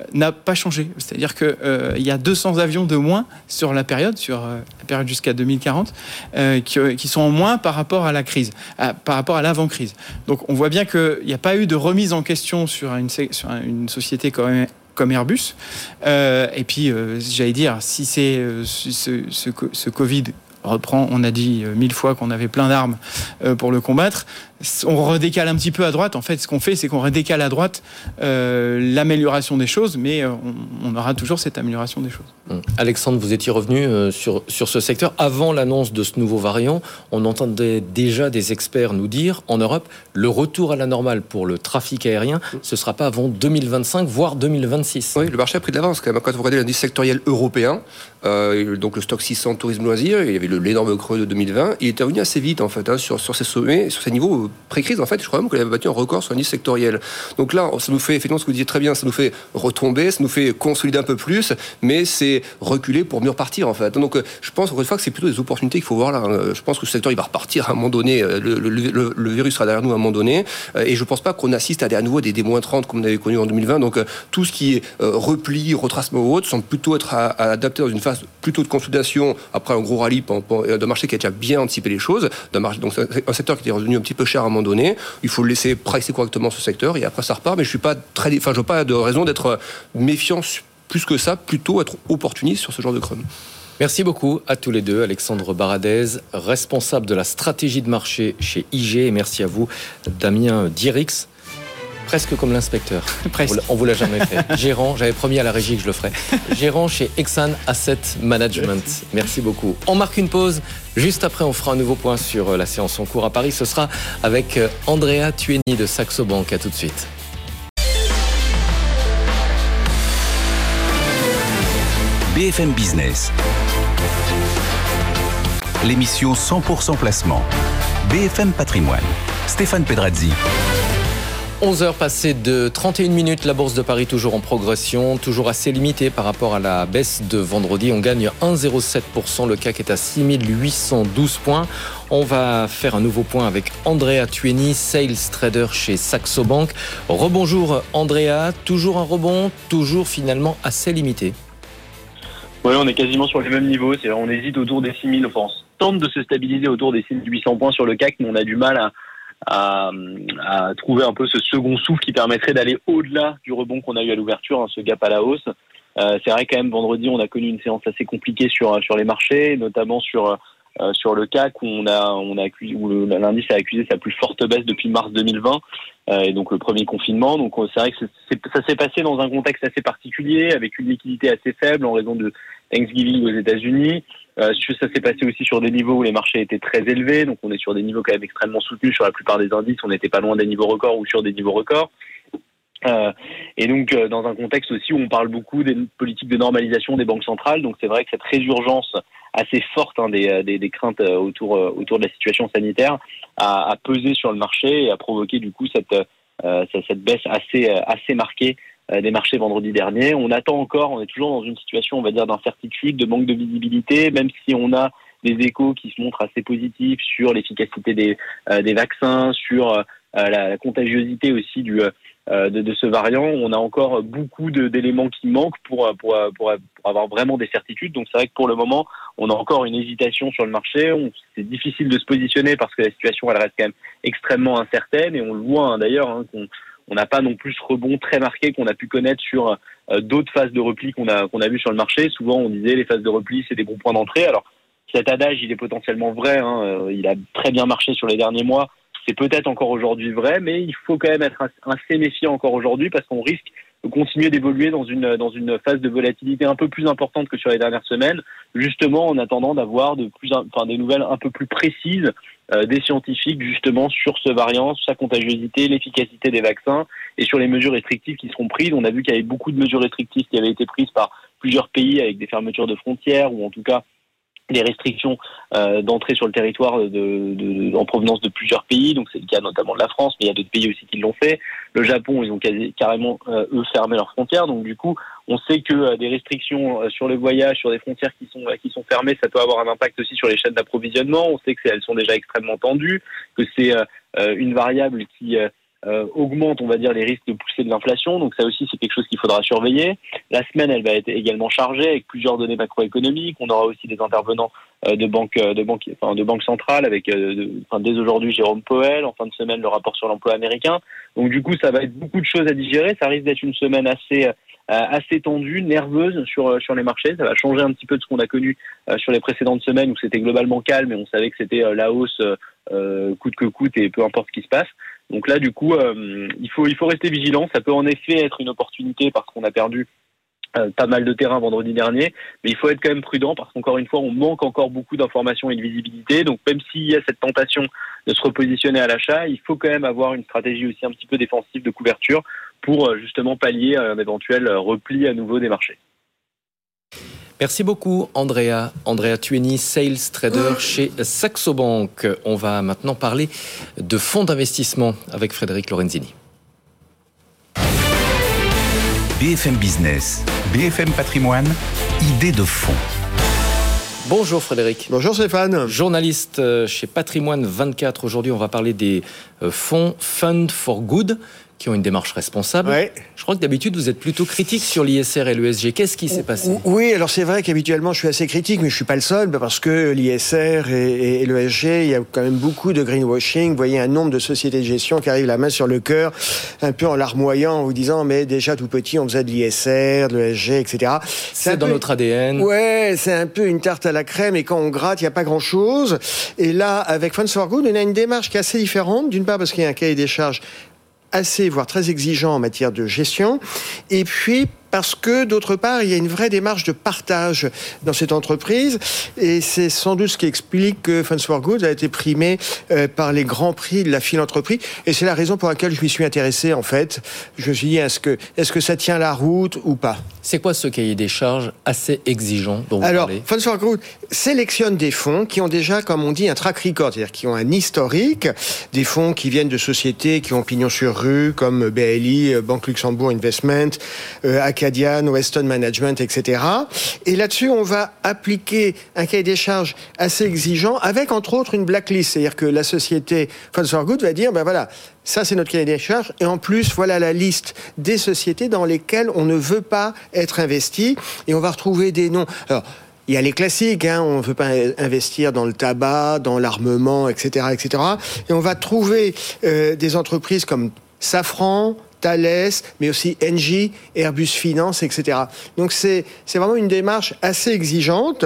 n'a pas changé. C'est-à-dire qu'il euh, y a deux cents avions de moins sur la période, sur euh, la période jusqu'à deux mille quarante, euh, qui, qui sont en moins par rapport à la crise, à, par rapport à l'avant-crise. Donc on voit bien qu'il n'y a pas eu de remise en question sur une, sur une société comme, comme Airbus. Euh, et puis, euh, j'allais dire, si c'est euh, ce, ce, ce Covid reprend, on a dit mille fois qu'on avait plein d'armes euh, pour le combattre, on redécale un petit peu à droite. En fait, ce qu'on fait, c'est qu'on redécale à droite euh, l'amélioration des choses, mais euh, on, on aura toujours cette amélioration des choses. Alexandre, vous étiez revenu euh, sur, sur ce secteur. Avant l'annonce de ce nouveau variant, on entendait déjà des experts nous dire, en Europe, le retour à la normale pour le trafic aérien, ce ne sera pas avant deux mille vingt-cinq, voire deux mille vingt-six. Oui, le marché a pris de l'avance quand même. Quand vous regardez l'indice sectoriel européen, euh, donc le stock six cents tourisme loisirs, il y avait le, l'énorme creux de deux mille vingt, il était revenu assez vite en fait, hein, sur, sur ces sommets, sur ces niveaux pré-crise, en fait, je crois même qu'il avait battu un record sur l'indice sectoriel. Donc là, ça nous fait, effectivement, ce que vous disiez très bien, ça nous fait retomber, ça nous fait consolider un peu plus, mais c'est reculer pour mieux repartir, en fait. Donc, je pense, encore une fois, que c'est plutôt des opportunités qu'il faut voir là. Je pense que ce secteur, il va repartir à un moment donné. Le, le, le, le virus sera derrière nous à un moment donné. Et je ne pense pas qu'on assiste à, à nouveau des, des moins trente comme on avait connu en deux mille vingt. Donc, tout ce qui est euh, repli, retracement ou autre, semble plutôt être à, à adapté dans une phase plutôt de consolidation après un gros rallye d'un marché qui a déjà bien anticipé les choses. D'un marché, donc, c'est un secteur qui est revenu un petit peu cher à un moment donné. Il faut le laisser pricer correctement ce secteur et après ça repart. Mais je suis pas très, enfin, je n'ai pas de raison d'être méfiant plus que ça, plutôt être opportuniste sur ce genre de crème. Merci beaucoup à tous les deux. Alexandre Baradez, responsable de la stratégie de marché chez I G, et merci à vous, Damien Dierix. Presque comme l'inspecteur. Presque. On vous l'a jamais fait. Gérant, j'avais promis à la régie que je le ferais. Gérant chez Exane Asset Management. Merci. Merci beaucoup. On marque une pause. Juste après, on fera un nouveau point sur la séance en cours à Paris. Ce sera avec Andrea Tueni de Saxo Bank. À tout de suite. B F M Business. L'émission cent pour cent placement. B F M Patrimoine. Stéphane Pedrazzi. onze heures passées de trente et une minutes, la Bourse de Paris toujours en progression, toujours assez limitée par rapport à la baisse de vendredi. On gagne un virgule zéro sept pour cent, le C A C est à six mille huit cent douze points. On va faire un nouveau point avec Andrea Tueni, Sales Trader chez Saxo Bank. Rebonjour Andrea, toujours un rebond, toujours finalement assez limité. Oui, on est quasiment sur les mêmes niveaux, c'est-à-dire on hésite autour des six mille, enfin, on tente de se stabiliser autour des six mille huit cents points sur le C A C, mais on a du mal à À, à trouver un peu ce second souffle qui permettrait d'aller au-delà du rebond qu'on a eu à l'ouverture, hein, ce gap à la hausse. Euh, c'est vrai quand même, vendredi, on a connu une séance assez compliquée sur sur les marchés, notamment sur euh, sur le C A C où on a on a accusé, où le, l'indice a accusé sa plus forte baisse depuis mars deux mille vingt, euh, et donc le premier confinement. Donc c'est vrai que c'est, c'est, ça s'est passé dans un contexte assez particulier, avec une liquidité assez faible en raison de Thanksgiving aux États-Unis. Euh, ça s'est passé aussi sur des niveaux où les marchés étaient très élevés, donc on est sur des niveaux quand même extrêmement soutenus sur la plupart des indices, on n'était pas loin des niveaux records ou sur des niveaux records. Euh, et donc euh, dans un contexte aussi où on parle beaucoup des politiques de normalisation des banques centrales, donc c'est vrai que cette résurgence assez forte hein, des, des, des craintes autour, autour de la situation sanitaire a, a pesé sur le marché et a provoqué du coup cette, euh, cette baisse assez, assez marquée des marchés vendredi dernier. On attend encore, on est toujours dans une situation, on va dire, d'incertitude, de manque de visibilité, même si on a des échos qui se montrent assez positifs sur l'efficacité des, euh, des vaccins, sur euh, la, la contagiosité aussi du, euh, de, de ce variant. On a encore beaucoup de, d'éléments qui manquent pour, pour, pour, pour avoir vraiment des certitudes. Donc c'est vrai que pour le moment, on a encore une hésitation sur le marché. On, c'est difficile de se positionner parce que la situation, elle reste quand même extrêmement incertaine, et on le voit hein, d'ailleurs, hein, qu'on on n'a pas non plus ce rebond très marqué qu'on a pu connaître sur euh, d'autres phases de repli qu'on a qu'on a vu sur le marché. Souvent, on disait les phases de repli, c'est des bons points d'entrée. Alors, cet adage, il est potentiellement vrai. Hein, euh, il a très bien marché sur les derniers mois. C'est peut-être encore aujourd'hui vrai, mais il faut quand même être assez méfiant encore aujourd'hui parce qu'on risque de continuer d'évoluer dans une dans une phase de volatilité un peu plus importante que sur les dernières semaines, justement en attendant d'avoir de plus, enfin des nouvelles un peu plus précises euh, des scientifiques justement sur ce variant, sa contagiosité, l'efficacité des vaccins et sur les mesures restrictives qui seront prises. On a vu qu'il y avait beaucoup de mesures restrictives qui avaient été prises par plusieurs pays avec des fermetures de frontières ou en tout cas des restrictions euh, d'entrée sur le territoire de, de, de, en provenance de plusieurs pays. Donc c'est le cas notamment de la France, mais il y a d'autres pays aussi qui l'ont fait. Le Japon, ils ont quasi, carrément euh, eux fermé leurs frontières. Donc du coup, on sait que euh, des restrictions euh, sur le voyage, sur des frontières qui sont euh, qui sont fermées, ça peut avoir un impact aussi sur les chaînes d'approvisionnement. On sait que c'est, elles sont déjà extrêmement tendues, que c'est euh, une variable qui euh, euh, augmente, on va dire, les risques de pousser de l'inflation. Donc ça aussi, c'est quelque chose qu'il faudra surveiller. La semaine, elle va être également chargée avec plusieurs données macroéconomiques. On aura aussi des intervenants euh, de banques, de banques, enfin, de banques centrales avec, euh, de, enfin, dès aujourd'hui, Jérôme Powell. En fin de semaine, le rapport sur l'emploi américain. Donc du coup, ça va être beaucoup de choses à digérer. Ça risque d'être une semaine assez assez tendue, nerveuse sur sur les marchés. Ça va changer un petit peu de ce qu'on a connu euh, sur les précédentes semaines où c'était globalement calme et on savait que c'était euh, la hausse euh, coûte que coûte et peu importe ce qui se passe. Donc là, du coup, euh, il faut il faut rester vigilant. Ça peut en effet être une opportunité parce qu'on a perdu Euh, pas mal de terrain vendredi dernier, mais il faut être quand même prudent parce qu'encore une fois, on manque encore beaucoup d'informations et de visibilité. Donc même s'il y a cette tentation de se repositionner à l'achat, il faut quand même avoir une stratégie aussi un petit peu défensive de couverture pour euh, justement pallier un éventuel repli à nouveau des marchés. Merci beaucoup Andrea. Andrea Tueni, Sales Trader chez Saxo Bank. On va maintenant parler de fonds d'investissement avec Frédéric Lorenzini. B F M Business, B F M Patrimoine, idée de fonds. Bonjour Frédéric. Bonjour Stéphane. Journaliste chez Patrimoine vingt-quatre. Aujourd'hui, on va parler des fonds Fund for Good qui ont une démarche responsable. Ouais. Je crois que d'habitude, vous êtes plutôt critique sur l'I S R et l'E S G. Qu'est-ce qui s'est passé ? Oui, alors c'est vrai qu'habituellement, je suis assez critique, mais je ne suis pas le seul, parce que l'I S R et, et l'E S G, il y a quand même beaucoup de greenwashing. Vous voyez un nombre de sociétés de gestion qui arrivent la main sur le cœur, un peu en larmoyant, en vous disant, mais déjà tout petit, on faisait de l'I S R, de l'E S G, et cetera. C'est, c'est dans peu... notre A D N. Ouais, c'est un peu une tarte à la crème, et quand on gratte, il n'y a pas grand-chose. Et là, avec Funds for Good, on a une démarche qui est assez différente. D'une part, parce qu'il y a un cahier des charges assez, voire très exigeant en matière de gestion. Et puis, parce que, d'autre part, il y a une vraie démarche de partage dans cette entreprise. Et c'est sans doute ce qui explique que Funds for Good a été primé euh, par les grands prix de la philanthropie. Et c'est la raison pour laquelle je m'y suis intéressé, en fait. Je me suis dit, est-ce que, est-ce que ça tient la route ou pas ? C'est quoi ce cahier des charges assez exigeant dont vous Alors, parlez ? Funds for Good sélectionne des fonds qui ont déjà, comme on dit, un track record, c'est-à-dire qui ont un historique, des fonds qui viennent de sociétés qui ont pignon sur rue, comme B L I, Banque Luxembourg Investment, euh, Acadian, Weston Management, et cetera. Et là-dessus, on va appliquer un cahier des charges assez exigeant, avec entre autres une blacklist, c'est-à-dire que la société Funds for Good va dire, ben voilà, ça, c'est notre cahier des charges. Et en plus, voilà la liste des sociétés dans lesquelles on ne veut pas être investi. Et on va retrouver des noms. Alors, il y a les classiques, hein, on ne veut pas investir dans le tabac, dans l'armement, et cetera, et cetera. Et on va trouver euh, des entreprises comme Safran, Thales, mais aussi Engie, Airbus Finance, et cetera. Donc, c'est, c'est vraiment une démarche assez exigeante.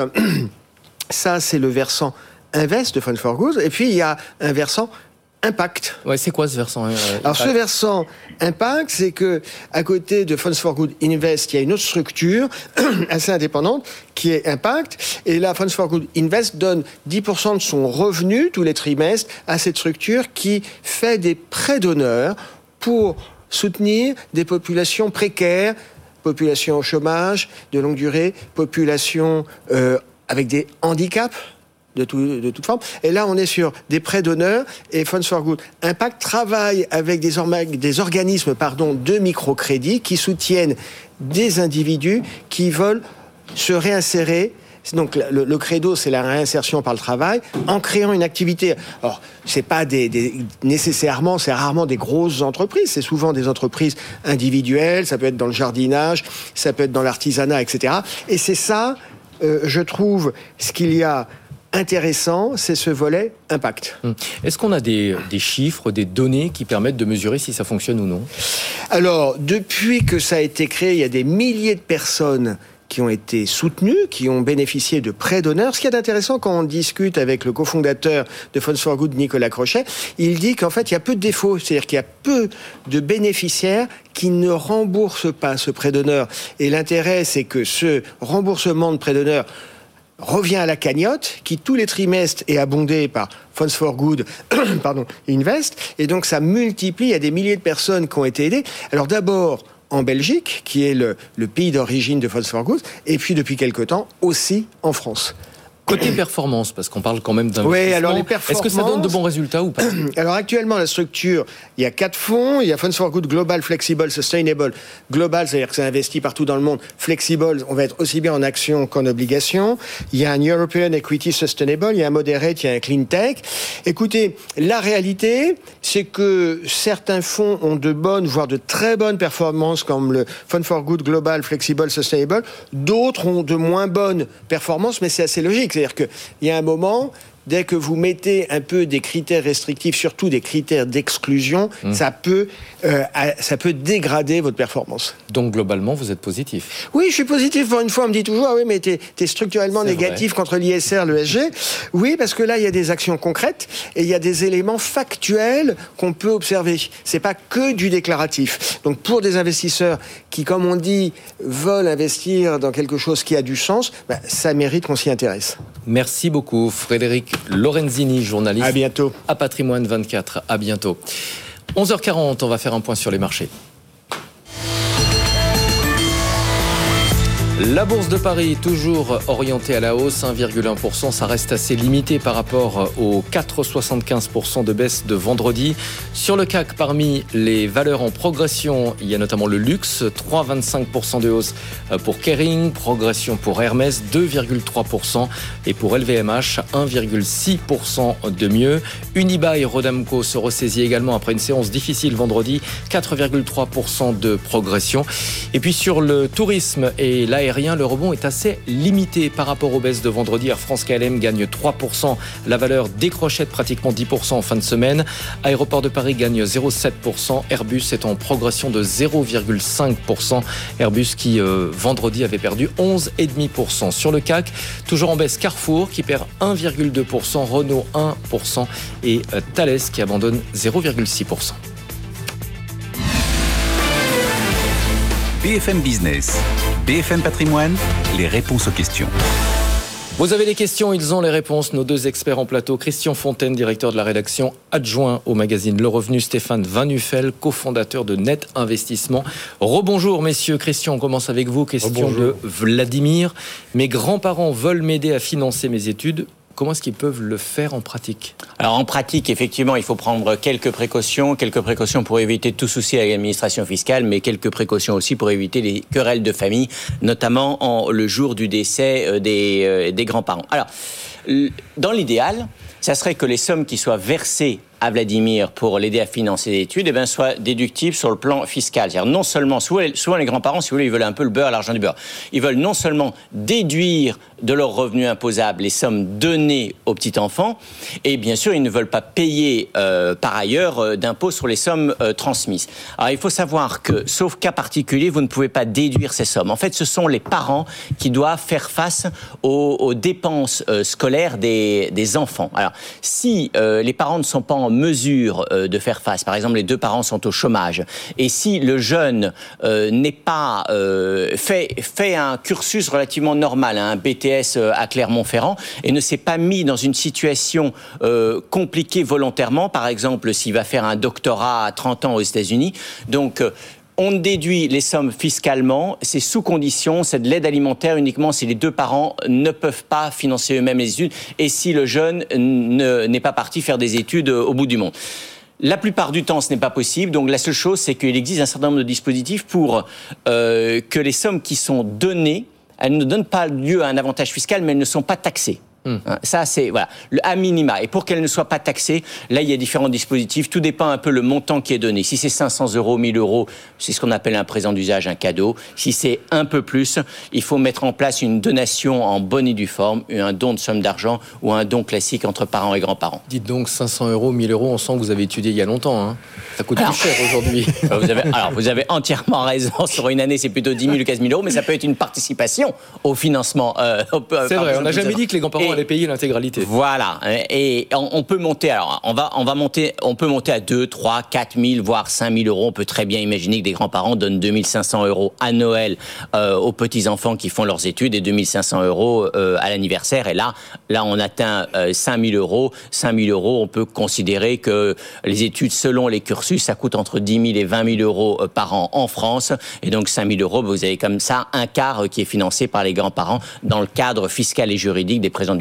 Ça, c'est le versant Invest de Funds for Good. Et puis, il y a un versant Impact. Ouais, c'est quoi ce versant euh, Alors, ce versant Impact, c'est que à côté de Funds for Good Invest, il y a une autre structure assez indépendante qui est Impact. Et là, Funds for Good Invest donne dix pour cent de son revenu tous les trimestres à cette structure qui fait des prêts d'honneur pour soutenir des populations précaires, populations au chômage de longue durée, populations euh, avec des handicaps de, tout, de toute forme. Et là, on est sur des prêts d'honneur et Funds for Good Impact travaille avec des, orma- des organismes pardon, de microcrédit qui soutiennent des individus qui veulent se réinsérer. Donc le, le credo, c'est la réinsertion par le travail en créant une activité. Alors, c'est pas des, des nécessairement, c'est rarement des grosses entreprises. C'est souvent des entreprises individuelles. Ça peut être dans le jardinage, ça peut être dans l'artisanat, et cetera. Et c'est ça, euh, je trouve, ce qu'il y a intéressant, c'est ce volet impact. Est-ce qu'on a des, des chiffres, des données qui permettent de mesurer si ça fonctionne ou non ? Alors, depuis que ça a été créé, il y a des milliers de personnes qui ont été soutenues, qui ont bénéficié de prêts d'honneur. Ce qui est intéressant quand on discute avec le cofondateur de Funds for Good, Nicolas Crochet, il dit qu'en fait, il y a peu de défauts, c'est-à-dire qu'il y a peu de bénéficiaires qui ne remboursent pas ce prêt d'honneur. Et l'intérêt, c'est que ce remboursement de prêt d'honneur revient à la cagnotte, qui tous les trimestres est abondée par Funds for Good pardon, Invest, et donc ça multiplie, il y a des milliers de personnes qui ont été aidées. Alors d'abord, en Belgique, qui est le, le pays d'origine de Funds for Good, et puis depuis quelque temps aussi en France. Côté performance, parce qu'on parle quand même d'investissement. Oui, alors les performances... Est-ce que ça donne de bons résultats ou pas? Alors actuellement, la structure, il y a quatre fonds. Il y a Funds for Good, Global, Flexible, Sustainable. Global, c'est-à-dire que ça investit partout dans le monde. Flexible, on va être aussi bien en actions qu'en obligations. Il y a un European Equity Sustainable, il y a un Moderate, il y a un Clean Tech. Écoutez, la réalité, c'est que certains fonds ont de bonnes, voire de très bonnes performances, comme le Fund for Good, Global, Flexible, Sustainable. D'autres ont de moins bonnes performances, mais c'est assez logique. C'est-à-dire qu'il y a un moment, dès que vous mettez un peu des critères restrictifs, surtout des critères d'exclusion, mmh. ça peut, euh, ça peut dégrader votre performance. Donc globalement, vous êtes positif? Oui, je suis positif. Pour une fois, on me dit toujours, ah oui, mais t'es, t'es structurellement c'est négatif vrai. Contre l'I S R, l'E S G. Oui, parce que là, il y a des actions concrètes et il y a des éléments factuels qu'on peut observer. C'est pas que du déclaratif. Donc pour des investisseurs qui, comme on dit, veulent investir dans quelque chose qui a du sens, ben, ça mérite qu'on s'y intéresse. Merci beaucoup, Frédéric Lorenzini, journaliste à, bientôt. à Patrimoine vingt-quatre. À bientôt. onze heures quarante, on va faire un point sur les marchés. La Bourse de Paris, toujours orientée à la hausse, un virgule un pour cent. Ça reste assez limité par rapport aux quatre virgule soixante-quinze pour cent de baisse de vendredi. Sur le C A C, parmi les valeurs en progression, il y a notamment le luxe, trois virgule vingt-cinq pour cent de hausse pour Kering, progression pour Hermès, deux virgule trois pour cent. Et pour L V M H, un virgule six pour cent de mieux. Unibail Rodamco se ressaisit également après une séance difficile vendredi, quatre virgule trois pour cent de progression. Et puis sur le tourisme et l'aérien, le rebond est assez limité par rapport aux baisses de vendredi. Air France K L M gagne trois pour cent. La valeur décrochait de pratiquement dix pour cent en fin de semaine. Aéroport de Paris gagne zéro virgule sept pour cent. Airbus est en progression de zéro virgule cinq pour cent. Airbus qui, euh, vendredi, avait perdu onze virgule cinq pour cent. Sur le C A C, toujours en baisse, Carrefour qui perd un virgule deux pour cent. Renault un pour cent. Et euh, Thales qui abandonne zéro virgule six pour cent. B F M Business, B F M Patrimoine, les réponses aux questions. Vous avez des questions, ils ont les réponses. Nos deux experts en plateau, Christian Fontaine, directeur de la rédaction adjoint au magazine Le Revenu, Stéphane Van Nuffel, cofondateur de Net Investissement. Rebonjour messieurs. Christian, on commence avec vous. Question Rebonjour. de Vladimir. Mes grands-parents veulent m'aider à financer mes études. Comment est-ce qu'ils peuvent le faire en pratique ? Alors en pratique, effectivement, il faut prendre quelques précautions, quelques précautions pour éviter tout souci avec l'administration fiscale, mais quelques précautions aussi pour éviter les querelles de famille, notamment en, le jour du décès des, euh, des grands-parents. Alors, dans l'idéal, ça serait que les sommes qui soient versées à Vladimir pour l'aider à financer des études, eh ben, soient déductibles sur le plan fiscal. C'est-à-dire non seulement, souvent, souvent les grands-parents, si vous voulez, ils veulent un peu le beurre, l'argent du beurre. Ils veulent non seulement déduire de leurs revenus imposables les sommes données aux petits-enfants, et bien sûr, ils ne veulent pas payer euh, par ailleurs euh, d'impôts sur les sommes euh, transmises. Alors, il faut savoir que, sauf cas particulier, vous ne pouvez pas déduire ces sommes. En fait, ce sont les parents qui doivent faire face aux, aux dépenses euh, scolaires des, des enfants. Alors, si euh, les parents ne sont pas en mesure euh, de faire face, par exemple, les deux parents sont au chômage, et si le jeune euh, n'est pas euh, fait, fait un cursus relativement normal, hein, un B T S à Clermont-Ferrand, et ne s'est pas mis dans une situation euh, compliquée volontairement, par exemple, s'il va faire un doctorat à trente ans aux États-Unis, donc euh, on déduit les sommes fiscalement, c'est sous condition, c'est de l'aide alimentaire uniquement si les deux parents ne peuvent pas financer eux-mêmes les études et si le jeune ne, n'est pas parti faire des études au bout du monde. La plupart du temps, ce n'est pas possible. Donc, la seule chose, c'est qu'il existe un certain nombre de dispositifs pour euh, que les sommes qui sont données, elles ne donnent pas lieu à un avantage fiscal, mais elles ne sont pas taxées. Mmh. Ça, c'est voilà, le à minima. Et pour qu'elles ne soient pas taxées, là, il y a différents dispositifs. Tout dépend un peu le montant qui est donné. Si c'est cinq cents euros, mille euros, c'est ce qu'on appelle un présent d'usage, un cadeau. Si c'est un peu plus, il faut mettre en place une donation en bonne et due forme, un don de somme d'argent ou un don classique entre parents et grands-parents. Dites donc, cinq cents euros, mille euros, on sent que vous avez étudié il y a longtemps. Hein. Ça coûte alors, plus cher aujourd'hui. Vous avez, alors, vous avez entièrement raison. Sur une année, c'est plutôt dix mille ou quinze mille euros, mais ça peut être une participation au financement. Euh, au, c'est vrai, on n'a jamais dit que les grands-parents allaient payer l'intégralité. Voilà, et on, on peut monter. Alors, on va, on va monter. On peut monter à deux, trois, quatre mille, voire cinq mille euros. On peut très bien imaginer que des grands-parents donnent deux mille cinq cents euros à Noël euh, aux petits enfants qui font leurs études et deux mille cinq cents euros euh, à l'anniversaire. Et là, là, on atteint euh, cinq mille euros. cinq mille euros, on peut considérer que les études, selon les cursus, ça coûte entre dix mille et vingt mille euros par an en France. Et donc, cinq mille euros, vous avez comme ça un quart qui est financé par les grands-parents dans le cadre fiscal et juridique des présents d'usage.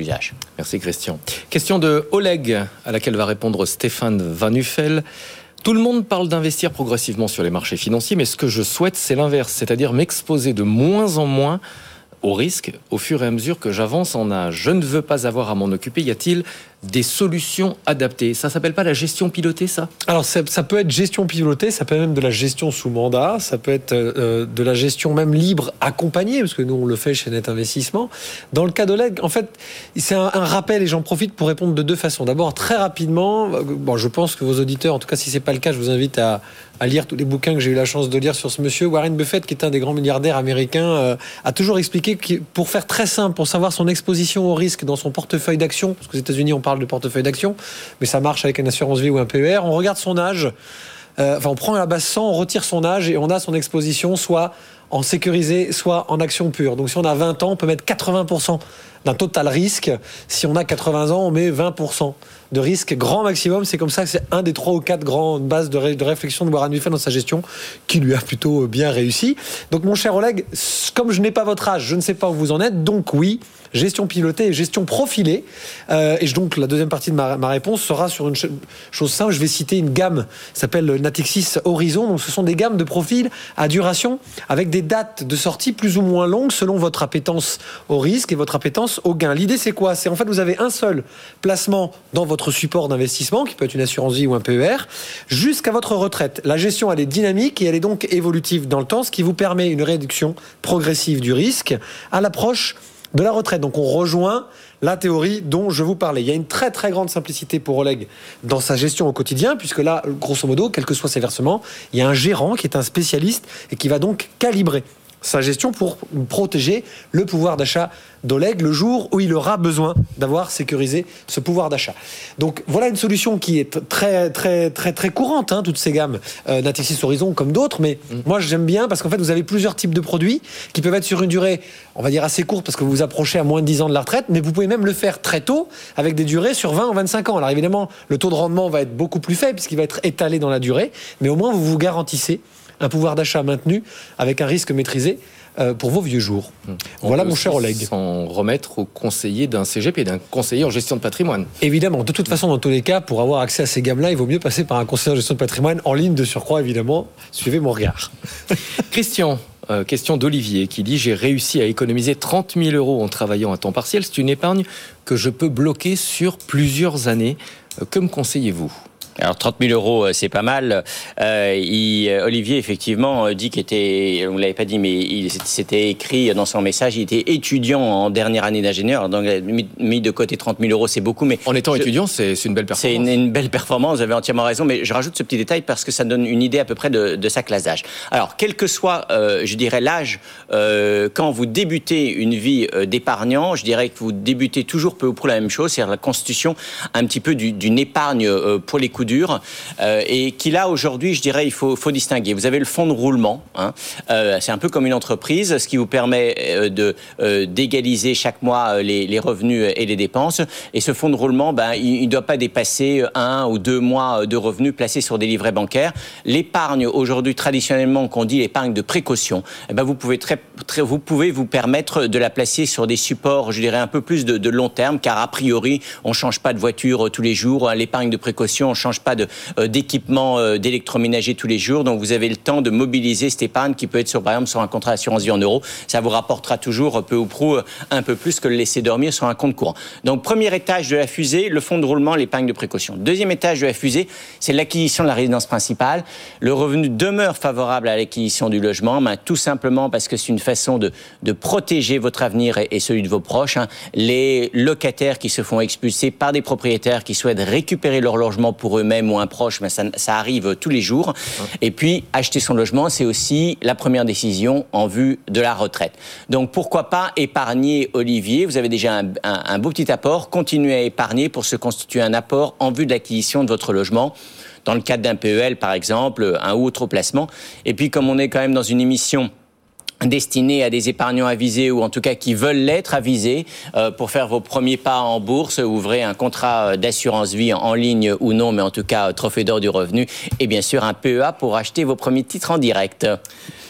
usage. Merci Christian. Question de Oleg, à laquelle va répondre Stéphane Van Nuffel. Tout le monde parle d'investir progressivement sur les marchés financiers, mais ce que je souhaite, c'est l'inverse, c'est-à-dire m'exposer de moins en moins au risque au fur et à mesure que j'avance en âge. Je ne veux pas avoir à m'en occuper. Y a-t-il des solutions adaptées? Ça s'appelle pas la gestion pilotée, ça? Alors ça, ça peut être gestion pilotée, ça peut être même de la gestion sous mandat, ça peut être euh, de la gestion même libre accompagnée, parce que nous on le fait chez Net Investissement. Dans le cas d'Oleg, en fait, c'est un, un rappel et j'en profite pour répondre de deux façons. D'abord, très rapidement, bon, je pense que vos auditeurs, en tout cas si c'est pas le cas, je vous invite à, à lire tous les bouquins que j'ai eu la chance de lire sur ce monsieur. Warren Buffett, qui est un des grands milliardaires américains, euh, a toujours expliqué que pour faire très simple, pour savoir son exposition au risque dans son portefeuille d'actions, parce qu'aux États-Unis on parle de portefeuille d'actions, mais ça marche avec une assurance vie ou un P E R. On regarde son âge, euh, enfin on prend la base cent, on retire son âge et on a son exposition soit en sécurisé, soit en action pure. Donc si on a vingt ans, on peut mettre quatre-vingts pour cent d'un total risque. Si on a quatre-vingts ans, on met vingt pour cent de risque grand maximum. C'est comme ça que c'est un des trois ou quatre grandes bases de, ré- de réflexion de Warren Buffett dans sa gestion, qui lui a plutôt bien réussi. Donc mon cher Oleg, comme je n'ai pas votre âge, je ne sais pas où vous en êtes, donc oui, gestion pilotée et gestion profilée. Euh, et donc la deuxième partie de ma, ma réponse sera sur une ch- chose simple. Je vais citer une gamme qui s'appelle Natixis Horizon. Donc ce sont des gammes de profils à duration avec des dates de sortie plus ou moins longues selon votre appétence au risque et votre appétence au gain. L'idée c'est quoi? C'est en fait vous avez un seul placement dans votre support d'investissement, qui peut être une assurance vie ou un P E R, jusqu'à votre retraite. La gestion elle est dynamique et elle est donc évolutive dans le temps, ce qui vous permet une réduction progressive du risque à l'approche de la retraite. Donc on rejoint la théorie dont je vous parlais. Il y a une très très grande simplicité pour Oleg dans sa gestion au quotidien, puisque là, grosso modo, quels que soient ses versements, il y a un gérant qui est un spécialiste et qui va donc calibrer sa gestion pour protéger le pouvoir d'achat d'Oleg le jour où il aura besoin d'avoir sécurisé ce pouvoir d'achat. Donc voilà une solution qui est très très très très courante, hein, toutes ces gammes euh, Natixis Horizon comme d'autres, mais mmh. moi j'aime bien parce qu'en fait vous avez plusieurs types de produits qui peuvent être sur une durée, on va dire assez courte parce que vous vous approchez à moins de dix ans de la retraite, mais vous pouvez même le faire très tôt avec des durées sur vingt ou vingt-cinq ans. Alors évidemment le taux de rendement va être beaucoup plus faible puisqu'il va être étalé dans la durée, mais au moins vous vous garantissez un pouvoir d'achat maintenu avec un risque maîtrisé euh, pour vos vieux jours. On voilà mon cher Oleg. S'en remettre au conseiller d'un C G P, d'un conseiller en gestion de patrimoine. Évidemment, de toute façon, dans tous les cas, pour avoir accès à ces gammes-là, il vaut mieux passer par un conseiller en gestion de patrimoine en ligne de surcroît, évidemment. Suivez mon regard. Christian, euh, question d'Olivier qui dit « J'ai réussi à économiser trente mille euros en travaillant à temps partiel. C'est une épargne que je peux bloquer sur plusieurs années. Euh, que me conseillez-vous » Alors trente mille euros, c'est pas mal. Euh, il, Olivier, effectivement, dit qu'il était, on ne l'avait pas dit, mais il s'était écrit dans son message, il était étudiant en dernière année d'ingénieur, donc mis, mis de côté trente mille euros, c'est beaucoup. Mais en étant je, étudiant, c'est, c'est une belle performance. C'est une, une belle performance, vous avez entièrement raison, mais je rajoute ce petit détail parce que ça donne une idée à peu près de, de sa classe d'âge. Alors, quel que soit, euh, je dirais, l'âge, euh, quand vous débutez une vie euh, d'épargnant, je dirais que vous débutez toujours peu ou prou la même chose, c'est-à-dire la constitution un petit peu du, d'une épargne euh, pour les coups durs, euh, et qui là aujourd'hui, je dirais, il faut, faut distinguer. Vous avez le fonds de roulement, hein, euh, c'est un peu comme une entreprise, ce qui vous permet euh, de euh, d'égaliser chaque mois les, les revenus et les dépenses. Et ce fonds de roulement, ben, il ne doit pas dépasser un ou deux mois de revenus placés sur des livrets bancaires. L'épargne aujourd'hui, traditionnellement, qu'on dit l'épargne de précaution, eh ben, vous pouvez très, très, vous pouvez vous permettre de la placer sur des supports, je dirais, un peu plus de, de long terme, car a priori, on ne change pas de voiture tous les jours. L'épargne de précaution, on ne change pas de Euh, d'équipements euh, d'électroménager tous les jours, donc vous avez le temps de mobiliser cette épargne qui peut être sur, par exemple, sur un contrat d'assurance vie en euros. Ça vous rapportera toujours peu ou prou un peu plus que le laisser dormir sur un compte courant. Donc premier étage de la fusée, le fonds de roulement, l'épargne de précaution. Deuxième étage de la fusée, c'est l'acquisition de la résidence principale. Le revenu demeure favorable à l'acquisition du logement, mais tout simplement parce que c'est une façon de, de protéger votre avenir et, et celui de vos proches. Hein. Les locataires qui se font expulser par des propriétaires qui souhaitent récupérer leur logement pour eux-mêmes ou un proche, mais ça, ça arrive tous les jours. Et puis, acheter son logement, c'est aussi la première décision en vue de la retraite. Donc, pourquoi pas épargner, Olivier? Vous avez déjà un, un, un beau petit apport. Continuez à épargner pour se constituer un apport en vue de l'acquisition de votre logement. Dans le cadre d'un P E L, par exemple, un ou autre placement. Et puis, comme on est quand même dans une émission destinés à des épargnants avisés ou en tout cas qui veulent l'être avisés, euh, pour faire vos premiers pas en bourse, ouvrez un contrat d'assurance vie en ligne ou non, mais en tout cas trophée d'or du revenu et bien sûr un P E A pour acheter vos premiers titres en direct.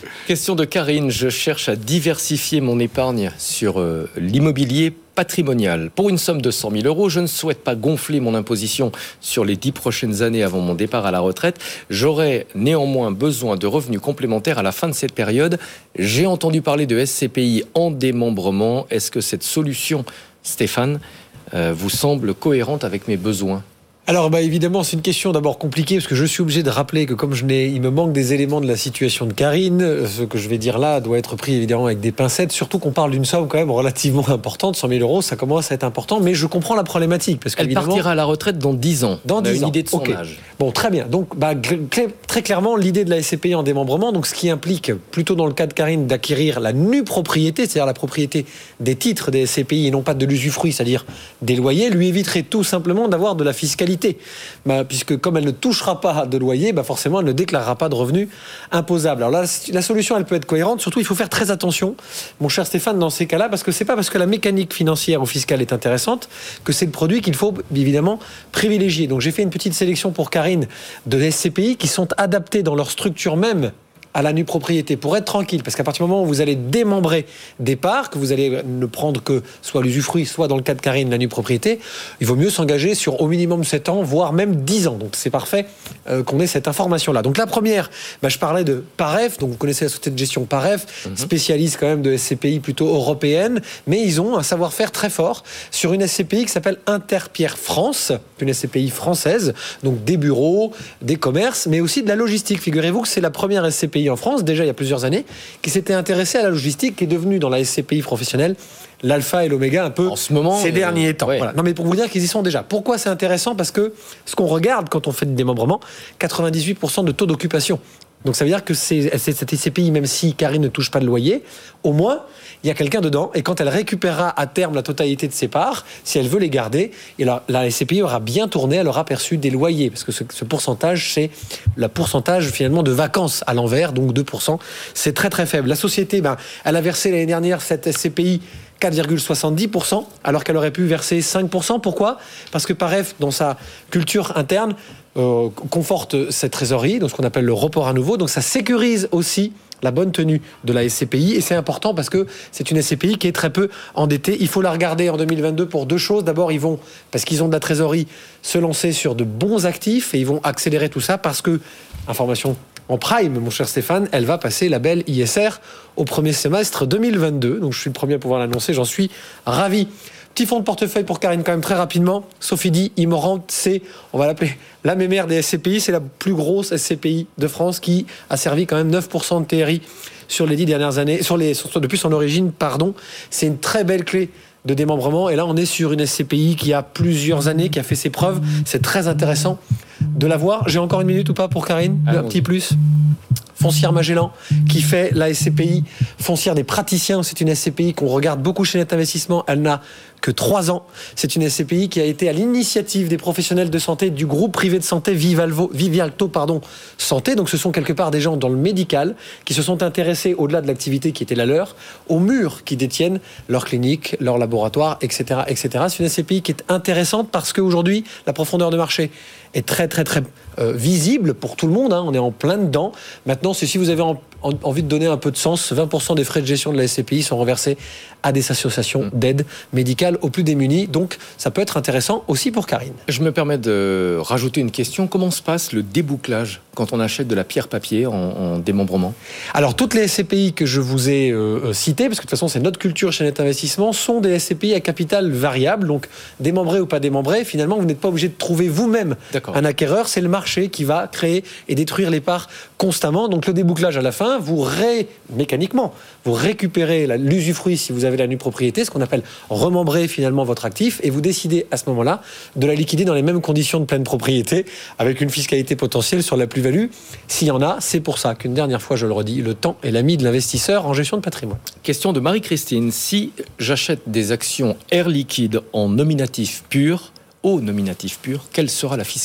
Question de Karine. Je cherche à diversifier mon épargne sur euh, l'immobilier patrimonial. Pour une somme de cent mille euros, je ne souhaite pas gonfler mon imposition sur les dix prochaines années avant mon départ à la retraite. J'aurai néanmoins besoin de revenus complémentaires à la fin de cette période. J'ai entendu parler de S C P I en démembrement. Est-ce que cette solution, Stéphane, euh, vous semble cohérente avec mes besoins ? Alors bah évidemment c'est une question d'abord compliquée parce que je suis obligé de rappeler que comme je n'ai, il me manque des éléments de la situation de Karine, ce que je vais dire là doit être pris évidemment avec des pincettes, surtout qu'on parle d'une somme quand même relativement importante, cent mille euros, ça commence à être important, mais je comprends la problématique. Parce Elle partira à la retraite dans dix ans. Dans dix ans. On a une idée de son okay. âge. Bon, très bien. Donc bah, cl- très clairement l'idée de la S C P I en démembrement, donc ce qui implique plutôt dans le cas de Karine d'acquérir la nue propriété, c'est-à-dire la propriété des titres des S C P I et non pas de l'usufruit, c'est-à-dire des loyers, lui éviterait tout simplement d'avoir de la fiscalité. Bah, puisque comme elle ne touchera pas de loyer, bah forcément elle ne déclarera pas de revenus imposables. Alors là, la solution, elle peut être cohérente. Surtout, il faut faire très attention, mon cher Stéphane, dans ces cas-là, parce que c'est pas parce que la mécanique financière ou fiscale est intéressante que c'est le produit qu'il faut évidemment privilégier. Donc j'ai fait une petite sélection pour Karine de S C P I qui sont adaptés dans leur structure même à la nue propriété, pour être tranquille, parce qu'à partir du moment où vous allez démembrer des parts, que vous allez ne prendre que soit l'usufruit, soit dans le cas de Karine, la nue propriété, il vaut mieux s'engager sur au minimum sept ans, voire même dix ans. Donc c'est parfait euh, qu'on ait cette information-là. Donc la première, bah, je parlais de Paref, donc vous connaissez la société de gestion Paref, mm-hmm. spécialiste quand même de S C P I plutôt européenne, mais ils ont un savoir-faire très fort sur une S C P I qui s'appelle Interpierre France, une S C P I française, donc des bureaux, des commerces, mais aussi de la logistique. Figurez-vous que c'est la première S C P I en France, déjà il y a plusieurs années, qui s'était intéressé à la logistique, qui est devenue dans la S C P I professionnelle l'alpha et l'oméga un peu en ce moment, ces derniers euh, temps. Ouais. Voilà. Non mais pour vous dire qu'ils y sont déjà. Pourquoi c'est intéressant ? Parce que ce qu'on regarde quand on fait du démembrement, quatre-vingt-dix-huit pour cent de taux d'occupation. Donc ça veut dire que c'est, c'est cette S C P I, même si Karine ne touche pas de loyer, au moins il y a quelqu'un dedans, et quand elle récupérera à terme la totalité de ses parts, si elle veut les garder, et la, la S C P I aura bien tourné, elle aura perçu des loyers, parce que ce, ce pourcentage, c'est le pourcentage finalement de vacances à l'envers, donc deux pour cent, c'est très très faible. La société, ben, elle a versé l'année dernière cette S C P I quatre virgule soixante-dix pour cent, alors qu'elle aurait pu verser cinq pour cent. Pourquoi ? Parce que Paref, dans sa culture interne, euh, conforte cette trésorerie, donc ce qu'on appelle le report à nouveau, donc ça sécurise aussi la bonne tenue de la S C P I, et c'est important parce que c'est une S C P I qui est très peu endettée. Il faut la regarder en deux mille vingt-deux pour deux choses. D'abord, ils vont, parce qu'ils ont de la trésorerie, se lancer sur de bons actifs, et ils vont accélérer tout ça parce que, information en prime, mon cher Stéphane, elle va passer la belle I S R au premier semestre deux mille vingt-deux. Donc je suis le premier à pouvoir l'annoncer, j'en suis ravi. Petit fonds de portefeuille pour Karine quand même très rapidement. Sophie dit, Immorent, c'est, on va l'appeler la mémère des S C P I, c'est la plus grosse S C P I de France qui a servi quand même neuf pour cent de T R I sur les dix dernières années, sur les, sur, depuis son origine, pardon. C'est une très belle clé de démembrement, et là on est sur une S C P I qui a plusieurs années, qui a fait ses preuves. C'est très intéressant de la voir. J'ai encore une minute ou pas pour Karine ? Un petit plus. Foncière Magellan, qui fait la S C P I foncière des praticiens. C'est une S C P I qu'on regarde beaucoup chez Net Investissement. Elle n'a que trois ans. C'est une S C P I qui a été à l'initiative des professionnels de santé du groupe privé de santé Vivalvo, Vivialto pardon, Santé. Donc ce sont quelque part des gens dans le médical qui se sont intéressés, au-delà de l'activité qui était la leur, aux murs qui détiennent leur clinique, leur laboratoire, et cetera, et cetera. C'est une S C P I qui est intéressante parce qu'aujourd'hui, la profondeur de marché est très très très euh, visible pour tout le monde, hein. On est en plein dedans. Maintenant, c'est si vous avez en, en, envie de donner un peu de sens, vingt pour cent des frais de gestion de la S C P I sont reversés à des associations d'aide médicale aux plus démunis. Donc ça peut être intéressant aussi pour Karine. Je me permets de rajouter une question. Comment se passe le débouclage quand on achète de la pierre papier en, en démembrement ? Alors toutes les S C P I que je vous ai euh, citées, parce que de toute façon c'est notre culture chez Net Investissement, sont des S C P I à capital variable, donc démembré ou pas démembré, finalement vous n'êtes pas obligé de trouver vous-même D'accord. un acquéreur, c'est le marché qui va créer et détruire les parts constamment. Donc le débouclage à la fin, vous ré... mécaniquement, vous récupérez la, l'usufruit si vous avez la nue propriété, ce qu'on appelle remembrer finalement votre actif, et vous décidez à ce moment-là de la liquider dans les mêmes conditions de pleine propriété, avec une fiscalité potentielle sur la plus-value. S'il y en a, c'est pour ça qu'une dernière fois, je le redis, le temps est l'ami de l'investisseur en gestion de patrimoine. Question de Marie-Christine. Si j'achète des actions Air Liquide en nominatif pur, au nominatif pur, quelle sera la fiscalité ?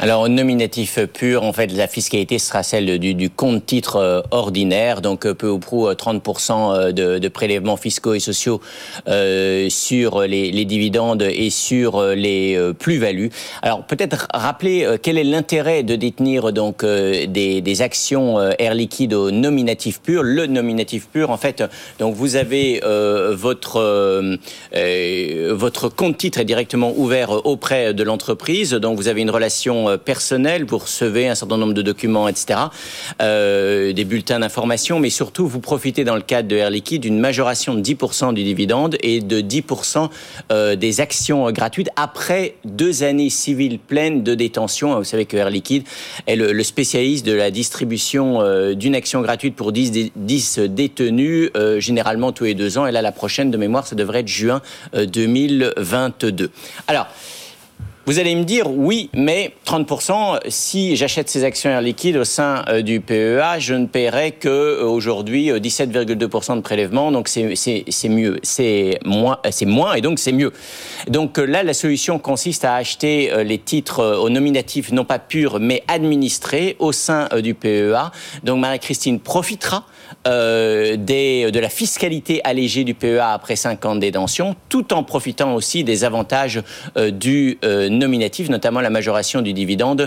Alors, au nominatif pur, en fait, la fiscalité sera celle du, du compte titre euh, ordinaire, donc peu ou prou trente pour cent de, de prélèvements fiscaux et sociaux euh, sur les, les dividendes et sur les euh, plus-values. Alors, peut-être rappeler euh, quel est l'intérêt de détenir donc euh, des, des actions euh, Air Liquide au nominatif pur. Le nominatif pur, en fait, donc vous avez euh, votre euh, euh, votre compte titre est directement ouvert auprès de l'entreprise, donc vous avez une relation personnel, vous recevez un certain nombre de documents, et cetera, euh, des bulletins d'information, mais surtout, vous profitez dans le cadre de Air Liquide d'une majoration de dix pour cent du dividende et de dix pour cent euh, des actions gratuites après deux années civiles pleines de détention. Vous savez que Air Liquide est le, le spécialiste de la distribution euh, d'une action gratuite pour dix, dix détenus, euh, généralement tous les deux ans, et là, la prochaine, de mémoire, ça devrait être juin euh, deux mille vingt-deux. Alors, vous allez me dire, oui, mais trente pour cent, si j'achète ces actions Air Liquide au sein euh, du P E A, je ne paierai qu'aujourd'hui euh, dix-sept virgule deux pour cent de prélèvement, donc c'est, c'est, c'est mieux, c'est moins, c'est moins, et donc c'est mieux. Donc euh, là, la solution consiste à acheter euh, les titres euh, au nominatif, non pas purs, mais administrés au sein euh, du P E A. Donc Marie-Christine profitera euh, des, de la fiscalité allégée du P E A après cinq ans de détention, tout en profitant aussi des avantages euh, du euh, nominatif, notamment la majoration du dividende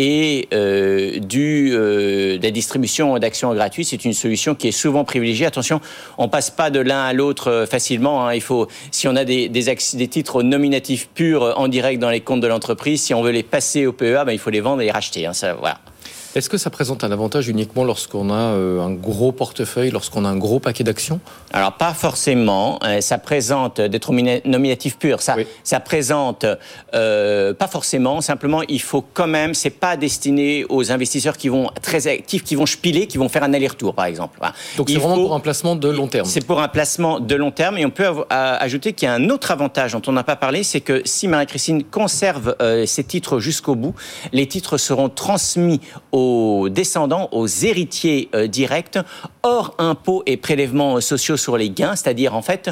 et euh, du, euh, de la distribution d'actions gratuites. C'est une solution qui est souvent privilégiée. Attention, on ne passe pas de l'un à l'autre facilement. Hein. Il faut, si on a des, des, des titres au nominatif pur en direct dans les comptes de l'entreprise, si on veut les passer au P E A, ben, il faut les vendre et les racheter. Hein. Ça, voilà. Est-ce que ça présente un avantage uniquement lorsqu'on a euh, un gros portefeuille, lorsqu'on a un gros paquet d'actions ? Alors, pas forcément. Euh, ça présente d'être nominatif pur. Ça, oui. ça présente euh, pas forcément. Simplement, il faut quand même. C'est pas destiné aux investisseurs qui vont très actifs, qui vont spiler, qui vont faire un aller-retour, par exemple. Voilà. Donc, c'est il vraiment faut, pour un placement de long terme. C'est pour un placement de long terme. Et on peut av- ajouter qu'il y a un autre avantage dont on n'a pas parlé, c'est que si Marie-Christine conserve euh, ses titres jusqu'au bout, les titres seront transmis aux aux descendants, aux héritiers euh, directs, hors impôts et prélèvements sociaux sur les gains, c'est-à-dire en fait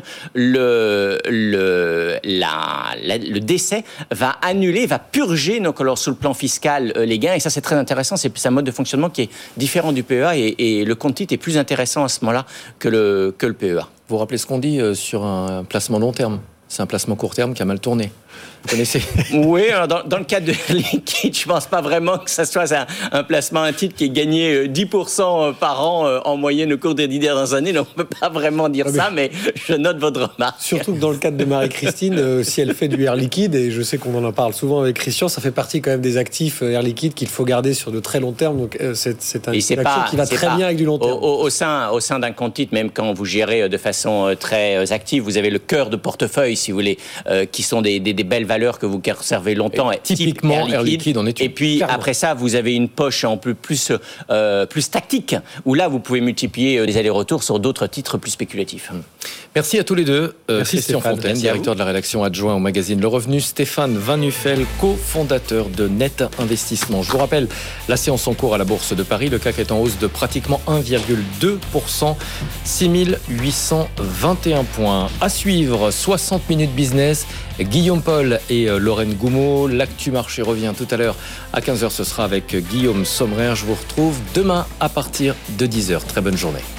le, le, la, la, le décès va annuler, va purger donc, alors, sous le plan fiscal euh, les gains, et ça c'est très intéressant, c'est un mode de fonctionnement qui est différent du P E A, et, et le compte titre est plus intéressant à ce moment-là que le, que le P E A. Vous vous rappelez ce qu'on dit euh, sur un placement long terme ? C'est un placement court terme qui a mal tourné. Vous connaissez ? Oui, alors dans, dans le cadre de Liquide, je ne pense pas vraiment que ça soit un, un placement, un titre qui ait gagné dix pour cent par an en moyenne au cours des dix dernières années. Donc on ne peut pas vraiment dire ça, mais je note votre remarque. Surtout que dans le cadre de Marie-Christine, euh, si elle fait du Air Liquide, et je sais qu'on en parle souvent avec Christian, ça fait partie quand même des actifs Air Liquide qu'il faut garder sur de très long terme. Donc euh, c'est, c'est un et c'est action pas, qui va très pas, bien avec du long terme. Au, au, au, sein, au sein d'un compte titre, même quand vous gérez de façon très active, vous avez le cœur de portefeuille, si vous voulez, euh, qui sont des, des, des belles valeurs que vous conservez longtemps. Et typiquement Air Liquide, Air Liquide, on est et puis carrément. Après ça, vous avez une poche en plus plus, euh, plus tactique, où là vous pouvez multiplier les allers-retours sur d'autres titres plus spéculatifs. Merci à tous les deux. Euh, Merci Christian Stéphane. Fontaine, Merci directeur de la rédaction adjoint au magazine Le Revenu, Stéphane Van Nuffel, cofondateur de Net Investissement. Je vous rappelle la séance en cours à la Bourse de Paris. Le C A C est en hausse de pratiquement un virgule deux pour cent, six mille huit cent vingt et un points. À suivre, soixante minutes business. Guillaume Paul et Lorraine Goumeau. L'actu marché revient tout à l'heure à quinze heures. Ce sera avec Guillaume Sommerer. Je vous retrouve demain à partir de dix heures. Très bonne journée.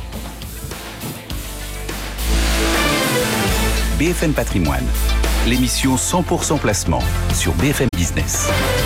B F M Patrimoine, l'émission cent pour cent placement sur B F M Business.